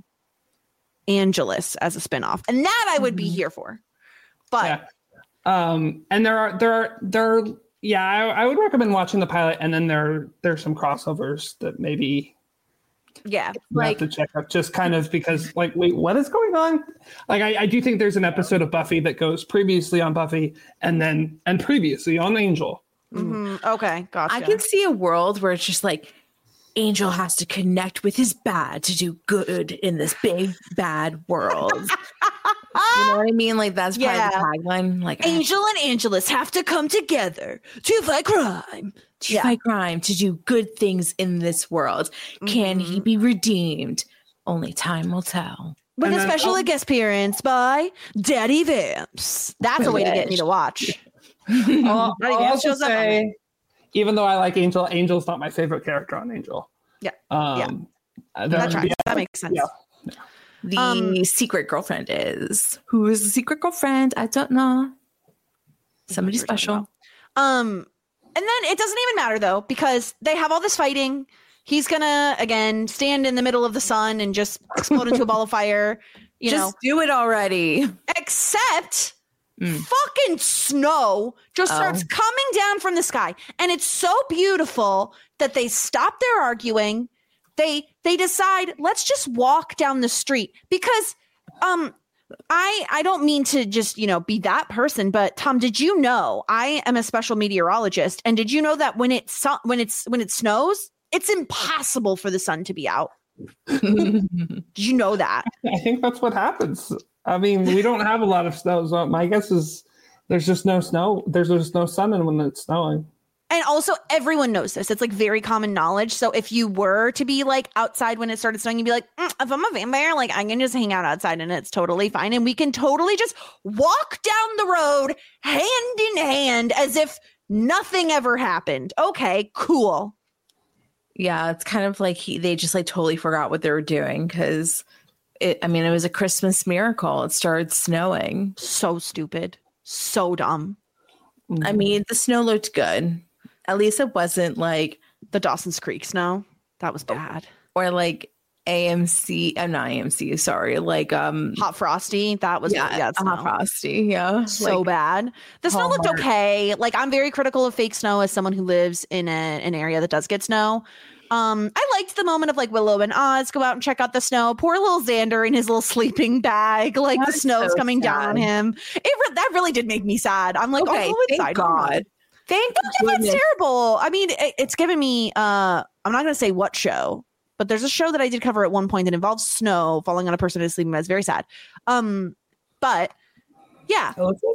Angelus as a spinoff, and that I would be here for. But yeah. um, and there are there are there. Are, yeah, I, I would recommend watching the pilot, and then there there's some crossovers that maybe. Yeah, you like have to check out just kind of because like wait, what is going on? Like I, I do think there's an episode of Buffy that goes previously on Buffy and then and previously on Angel. Mm-hmm. Okay, gotcha. I can see a world where it's just like Angel has to connect with his bad to do good in this big bad world. You know what I mean? Like that's part Yeah. of the tagline. Like Angel and Angelus have to come together to fight crime. to Yeah. fight crime, to do good things in this world. Can he be redeemed? Only time will tell. With And a then- special oh. guest appearance by Daddy Vamps. That's a way to get me to watch. I'll, Daddy I'll Vamps also shows up on say, even though I like Angel, Angel's not my favorite character on Angel. Yeah. Um, That that- tracks. yeah, That makes sense. yeah. The Um, secret girlfriend is who is the secret girlfriend? I don't know. Somebody What we're talking special. about. Um, and then it doesn't even matter though, because they have all this fighting. He's gonna again stand in the middle of the sun and just explode into a ball of fire. You Just know, do it already. except Mm. fucking snow just Oh. starts coming down from the sky, and it's so beautiful that they stop their arguing. They they decide, let's just walk down the street, because um I I don't mean to just, you know, be that person, but Tom, did you know I am a special meteorologist, and did you know that when it su- when it's when it snows, it's impossible for the sun to be out? Did you know that? I think that's what happens. I mean, we don't have a lot of snow, so my guess is there's just no snow. There's just no sun in when it's snowing. And also, everyone knows this. It's like very common knowledge. So if you were to be like outside when it started snowing, you'd be like, mm, if I'm a vampire, like I can just hang out outside and it's totally fine. And we can totally just walk down the road hand in hand as if nothing ever happened. Okay, cool. Yeah, it's kind of like he, they just like totally forgot what they were doing because it. I mean, it was a Christmas miracle. It started snowing. So stupid. So dumb. I mean, the snow looked good. At least it wasn't like The Dawson's Creek snow. That was bad. or like A M C. I'm not A M C. Sorry, like um, Hot Frosty. That was yeah, yeah, uh, snow. frosty. Yeah, So like, bad. The snow looked Hallmark. okay. Like I'm very critical of fake snow as someone who lives in a, an area that does get snow. Um, I liked the moment of like Willow and Oz go out and check out the snow. Poor little Xander in his little sleeping bag, like the That's snow's so coming down on sad. him. It re- that really did make me sad. I'm like, Okay, oh, thank inside. God. Thank That's goodness. terrible. I mean, it, it's given me. Uh, I'm not going to say what show, but there's a show that I did cover at one point that involves snow falling on a person who's sleeping. That's very sad. Um, but yeah,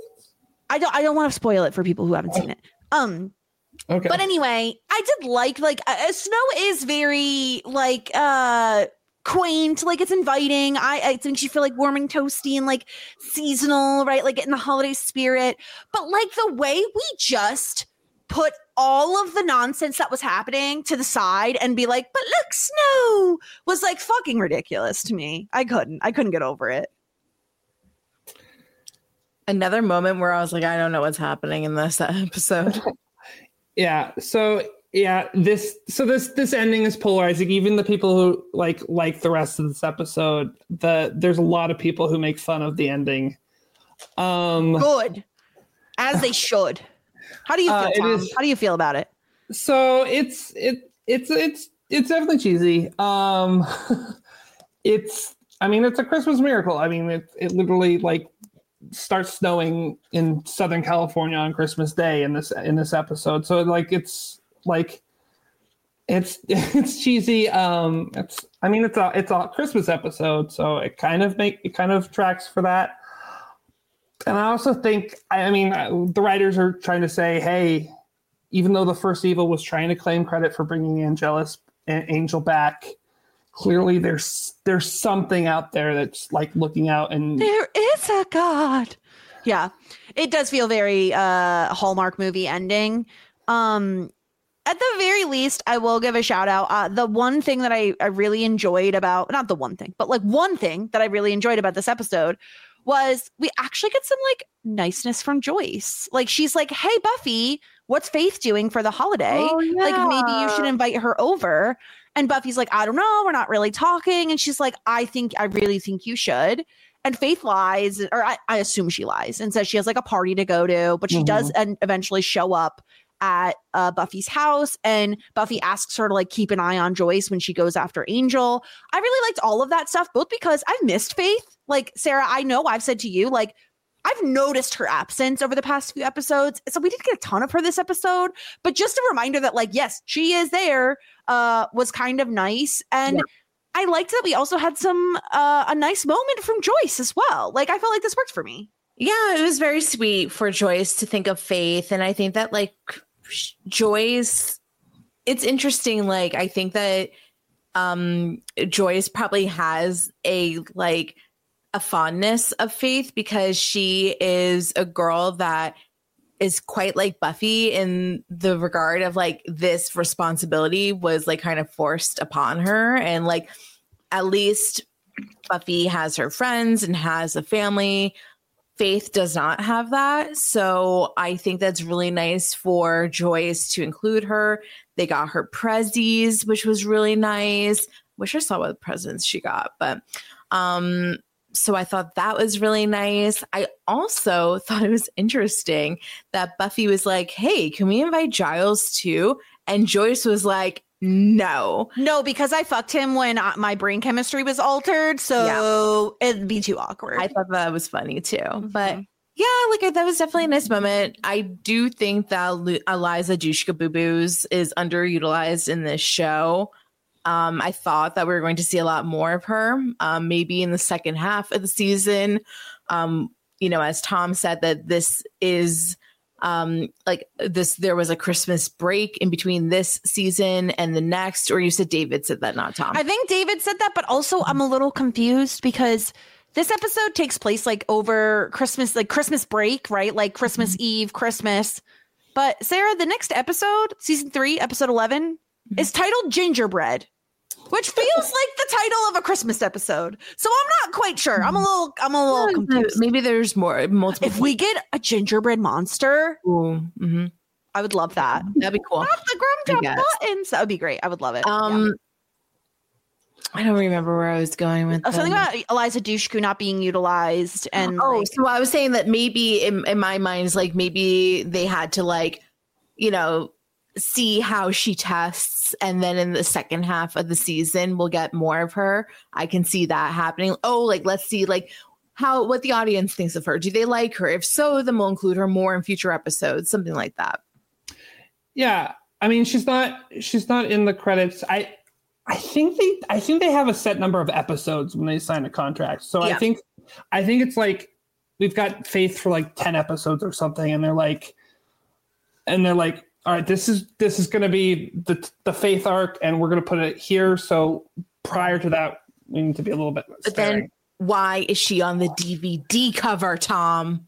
I don't. I don't want to spoil it for people who haven't seen it. Um. Okay. But anyway, I did like like uh, snow is very like uh quaint, like it's inviting. I I think you feel like warm and toasty and like seasonal, right? Like getting the holiday spirit. But like the way we just put all of the nonsense that was happening to the side and be like, but look, snow was like fucking ridiculous to me. I couldn't. I couldn't get over it. Another moment where I was like, I don't know what's happening in this episode. Yeah. So yeah, this so this this ending is polarizing. Even the people who like like the rest of this episode, the there's a lot of people who make fun of the ending. Um Good. As they should. How do you feel, Uh, it Tom? is- How do you feel about it? so it's it it's it's it's definitely cheesy. Um it's I mean it's a Christmas miracle. I mean it it literally like starts snowing in Southern California on Christmas Day in this in this episode. So like it's like it's it's cheesy. Um it's I mean it's a it's a Christmas episode, so it kind of make it kind of tracks for that. And I also think I, I mean uh, the writers are trying to say, hey, even though the first evil was trying to claim credit for bringing Angelus Angel back, clearly there's there's something out there that's like looking out and There is a God. Yeah, it does feel very uh Hallmark movie ending. Um, at the very least, I will give a shout out. Uh, the one thing that I, I really enjoyed about, not the one thing, but like one thing that I really enjoyed about this episode was we actually get some like niceness from Joyce. Like she's like, hey, Buffy, what's Faith doing for the holiday? Oh, Like maybe you should yeah. invite her over. And Buffy's like, I don't know. We're not really talking. And she's like, I think, I really think you should. And Faith lies, or I, I assume she lies, and says she has like a party to go to, but she Mhm. does and eventually show up at uh, Buffy's house. And Buffy asks her to like keep an eye on Joyce when she goes after Angel. I really liked all of that stuff, both because I've missed Faith. Like, Sarah, I know I've said to you, like, I've noticed her absence over the past few episodes. So we didn't get a ton of her this episode, but just a reminder that, like, yes, she is there, uh, was kind of nice. And Yeah. I liked that we also had some uh, a nice moment from Joyce as well. Like I felt like this worked for me. Yeah, it was very sweet for Joyce to think of Faith, and I think that like Joyce, it's interesting. Like I think that um, Joyce probably has a like a fondness of Faith because she is a girl that is quite like Buffy in the regard of like this responsibility was like kind of forced upon her. And like, at least Buffy has her friends and has a family. Faith does not have that. So I think that's really nice for Joyce to include her. They got her prezzies, which was really nice. Wish I saw what presents she got, but um, so I thought that was really nice. I also thought it was interesting that Buffy was like, hey, can we invite Giles too? And Joyce was like, no. No, because I fucked him when I, my brain chemistry was altered. So yeah. It'd be too awkward. I thought that was funny too. Mm-hmm. But yeah, like that was definitely a nice moment. I do think that L- Eliza Dushka Boo Boos is underutilized in this show. Um, I thought that we were going to see a lot more of her, um, maybe in the second half of the season. Um, you know, as Tom said, that this is um, like this, there was a Christmas break in between this season and the next, or you said David said that, not Tom. I think David said that, but also I'm a little confused because this episode takes place like over Christmas, like Christmas break, right? Like Christmas mm-hmm. Eve, Christmas. But Sarah, the next episode, season three, episode eleven, mm-hmm. is titled Gingerbread, which feels like the title of a Christmas episode. So I'm not quite sure. I'm a little, I'm a little confused. Maybe there's more. Multiple. If we get a gingerbread monster, Ooh, mm-hmm. I would love that. That'd be cool. Not the Grum Jump buttons. That would be great. I would love it. Um, yeah. I don't remember where I was going with uh, something about Eliza Dushku not being utilized. And oh, like, so I was saying that maybe in, in my mind is like maybe they had to like, you know, see how she tests, and then in the second half of the season we'll get more of her. I can see that happening. Oh, like let's see like how what the audience thinks of her. Do they like her? If so, then we'll include her more in future episodes, something like that. Yeah, I mean she's not she's not in the credits. I I think they I think they have a set number of episodes when they sign a contract. So yeah. I think I think it's like we've got Faith for like ten episodes or something, and they're like and they're like all right, this is this is going to be the the Faith arc, and we're going to put it here. So prior to that, we need to be a little bit. But then, why is she on the D V D cover, Tom?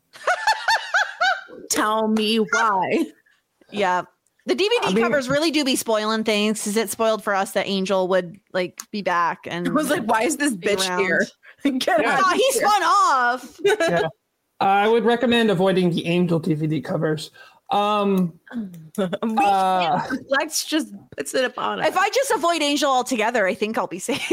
Tell me why. Yeah, the D V D I mean, covers really do be spoiling things. Because it spoiled for us that Angel would like be back, and I was like, why is this bitch around. here? Get yeah. oh, he spun off. yeah. I would recommend avoiding the Angel D V D covers. Um, uh, Lex just puts it upon us. If I just avoid Angel altogether, I think I'll be safe.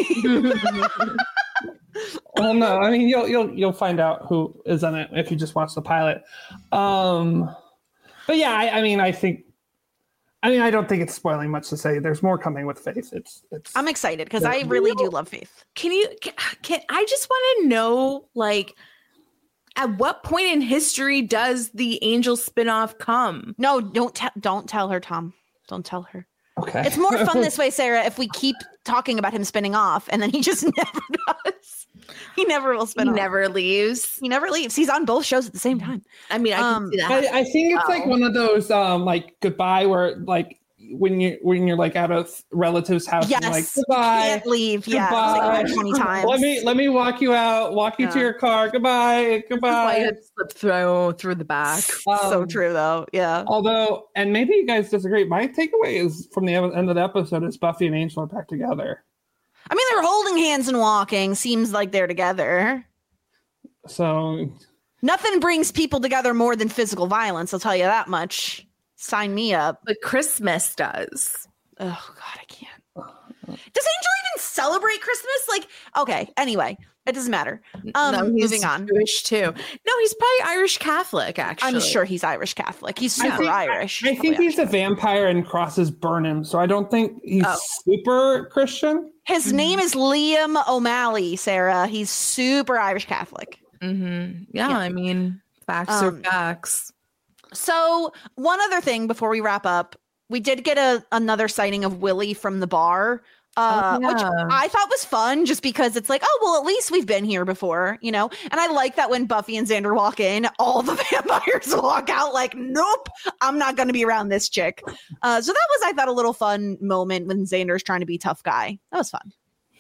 Well, no, I mean you'll you'll you'll find out who is on it if you just watch the pilot. Um, but yeah, I, I mean, I think, I mean, I don't think it's spoiling much to say. There's more coming with Faith. It's it's. I'm excited because I really do love Faith. Can you? Can, can I just want to know, like, at what point in history does the Angel spinoff come? No, don't tell. Don't tell her, Tom. Don't tell her. Okay. It's more fun this way, Sarah, if we keep talking about him spinning off and then he just never does. He never will spin he off. He never leaves. He never leaves. He's on both shows at the same time. I mean, I um, can see that. I, I think it's oh. like one of those um like goodbye where like when you when you're like at a relative's house, yes, and like goodbye, you can't leave. Goodbye. Yeah, like twenty times. Let me let me walk you out, walk you yeah. to your car. Goodbye, goodbye. You had to slip through through the back. Um, so true, though. Yeah. Although, and maybe you guys disagree. My takeaway is from the end of the episode is Buffy and Angel are back together. I mean, they're holding hands and walking. Seems like they're together. So nothing brings people together more than physical violence. I'll tell you that much. Sign me up. But Christmas does. Oh, God, I can't. Does Angel even celebrate Christmas? Like, okay, anyway, it doesn't matter. Um, no, he's moving on. Jewish too. No, he's probably Irish Catholic, actually. I'm sure he's Irish Catholic. He's super I think, Irish. I, I think he's a vampire and crosses Burnham, so I don't think he's oh. super Christian. His mm-hmm. name is Liam O'Malley, Sarah. He's super Irish Catholic. Mm-hmm. Yeah, yeah, I mean, facts um, are facts. So one other thing before we wrap up, we did get a another sighting of Willie from the bar. Uh, Oh, which yeah. I thought was fun just because it's like, oh, well, at least we've been here before, you know? And I like that when Buffy and Xander walk in, all the vampires walk out like, nope, I'm not going to be around this chick. Uh, so that was, I thought, a little fun moment when Xander's trying to be tough guy. That was fun.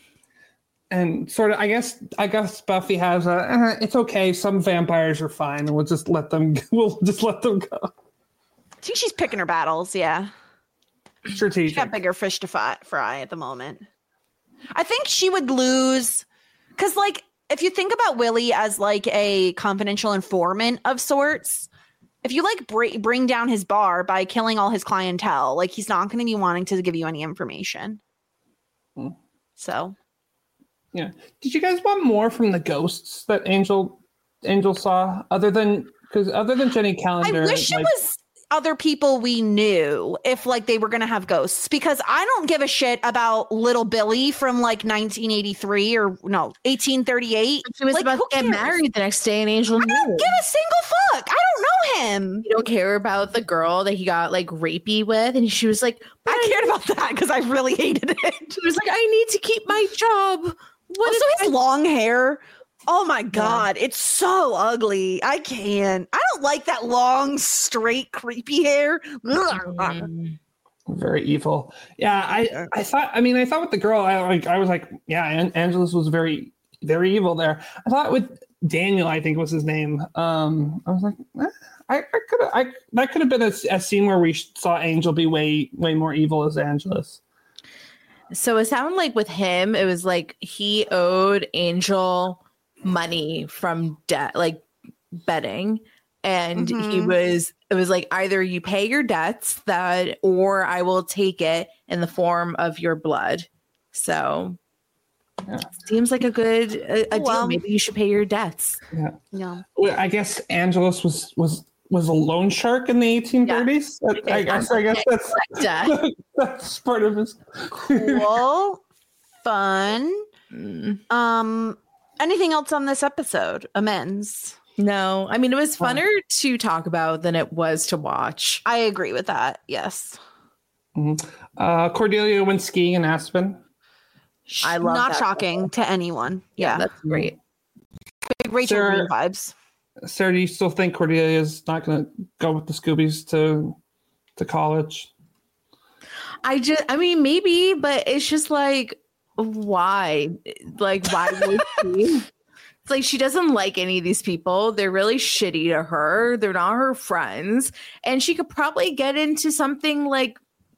And sort of, I guess, I guess Buffy has a, uh, it's okay. Some vampires are fine, and we'll just let them, we'll just let them go. I think she's picking her battles, yeah. Strategic. She's got bigger fish to fi- fry at the moment. I think she would lose because, like, if you think about Willie as like a confidential informant of sorts, if you like br- bring down his bar by killing all his clientele, like he's not going to be wanting to give you any information. Hmm. So, yeah. Did you guys want more from the ghosts that Angel Angel saw, other than because other than Jenny Calendar? I wish like, it was other people we knew if like they were gonna have ghosts, because I don't give a shit about little Billy from like nineteen eighty-three or no eighteen thirty-eight. She was Like, about who to get cares? married the next day, and Angel I don't knew. give a single fuck. I don't know him. You don't care about the girl that he got like rapey with, and she was like, but I cared about that because I really hated it. She was like, I need to keep my job. What Also, if his I- long hair. Oh my god, it's so ugly. I can't. I don't like that long, straight, creepy hair. Mm. very evil. Yeah, I, I thought. I mean, I thought with the girl, I like. I was like, yeah, An- Angelus was very, very evil there. I thought with Daniel, I think was his name. Um, I was like, eh, I, I could, I that could have been a, a scene where we saw Angel be way, way more evil as Angelus. So it sounded like with him, it was like he owed Angel money from debt, like betting, and he Mhm. was. It was like either you pay your debts that, or I will take it in the form of your blood. So Yeah. seems like a good a, a Well- deal. Maybe you should pay your debts. Yeah. No. Well, I guess Angelus was was was a loan shark in the eighteen thirties. I, I guess. I guess that's Debt. that's part of his. Cool. Fun. Mm. Um, anything else on this episode? Amends. No, I mean, it was funner to talk about than it was to watch. I agree with that. Yes. Uh, Cordelia went skiing in Aspen. I love Not that. shocking to anyone. Yeah. That's great. Big Rachel Sarah- Green vibes. Sarah, do you still think Cordelia's not going to go with the Scoobies to to college? I just, I mean, maybe, but it's just like, why? Like, why would she? It's like she doesn't like any of these people. They're really shitty to her. They're not her friends. And she could probably get into something like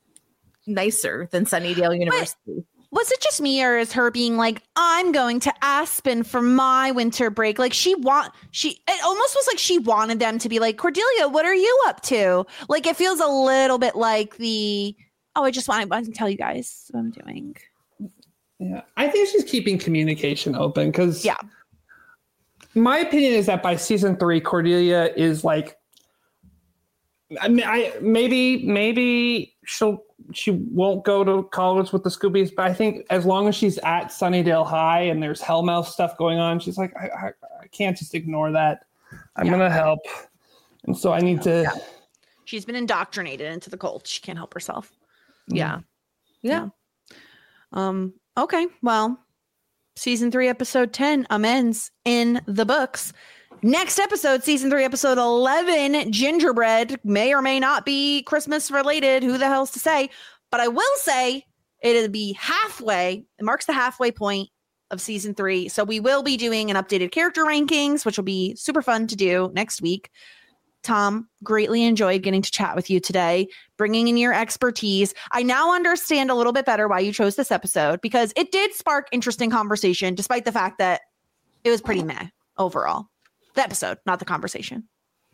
nicer than Sunnydale University. Was it just me, or is her being like, I'm going to Aspen for my winter break? Like she want she it almost was like she wanted them to be like, Cordelia, what are you up to? Like it feels a little bit like the oh, I just want to tell you guys what I'm doing. Yeah, I think she's keeping communication open because Yeah. my opinion is that by season three, Cordelia is like, I mean, I maybe maybe she'll she won't go to college with the Scoobies, but I think as long as she's at Sunnydale High and there's Hellmouth stuff going on, she's like, I, I, I can't just ignore that. I'm Yeah. gonna help, and so I need to. She's been indoctrinated into the cult. She can't help herself. Yeah. Yeah. Um, okay. Well, season three, episode ten, amends in the books. Next episode, season three, episode eleven, Gingerbread, may or may not be Christmas related. Who the hell's to say? But I will say it'll be halfway. It marks the halfway point of season three. So we will be doing an updated character rankings, which will be super fun to do next week. Tom, greatly enjoyed getting to chat with you today, bringing in your expertise. I now understand a little bit better why you chose this episode, because it did spark interesting conversation, despite the fact that it was pretty meh overall. The episode, not the conversation.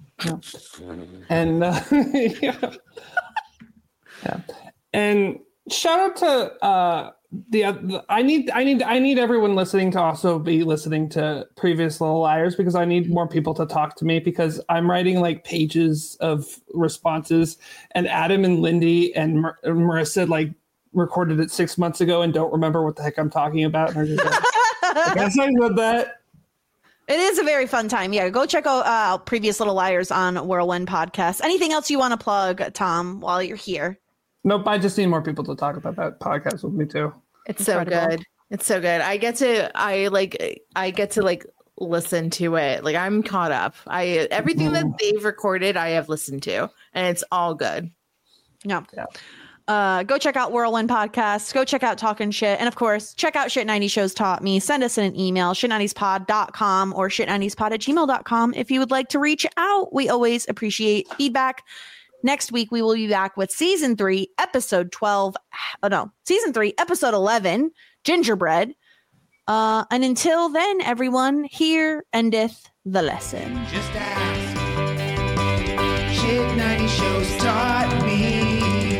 And uh, yeah. yeah, and shout out to uh, the, the. I need, I need, I need everyone listening to also be listening to Previous Little Liars, because I need more people to talk to me, because I'm writing like pages of responses, and Adam and Lindy and Mar- Marissa like recorded it six months ago and don't remember what the heck I'm talking about. And are just like, I guess I said that. It is a very fun time. Yeah, go check out uh, Previous Little Liars on Whirlwind Podcast. Anything else you want to plug, Tom, while you're here? Nope, I just need more people to talk about that podcast with me too. It's so Incredible. good. It's so good. I get to I like I get to like listen to it. Like I'm caught up. I everything that they've recorded I have listened to, and it's all good. Yeah. Uh, go check out Whirlwind Podcasts. Go check out Talking Shit. And of course, check out Shit ninety Shows Taught Me. Send us an email, shit nineties pod dot com or shit nineties pod at gmail dot com if you would like to reach out. We always appreciate feedback. Next week, we will be back with season three, episode twelve. Oh, no, season three, episode eleven, Gingerbread. Uh, and until then, everyone, here endeth the lesson. Just ask. Shit ninety Shows Taught Me.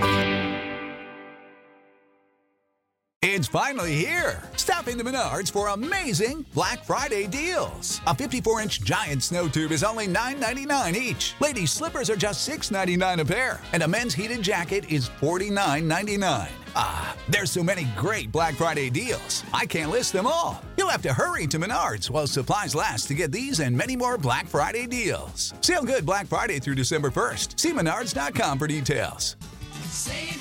It's finally here. Stop into Menards for amazing Black Friday deals. A fifty-four inch giant snow tube is only nine ninety-nine each. Ladies' slippers are just six ninety-nine a pair. And a men's heated jacket is forty-nine ninety-nine. Ah, there's so many great Black Friday deals. I can't list them all. You'll have to hurry to Menards while supplies last to get these and many more Black Friday deals. Sale good Black Friday through December first. See menards dot com for details. Save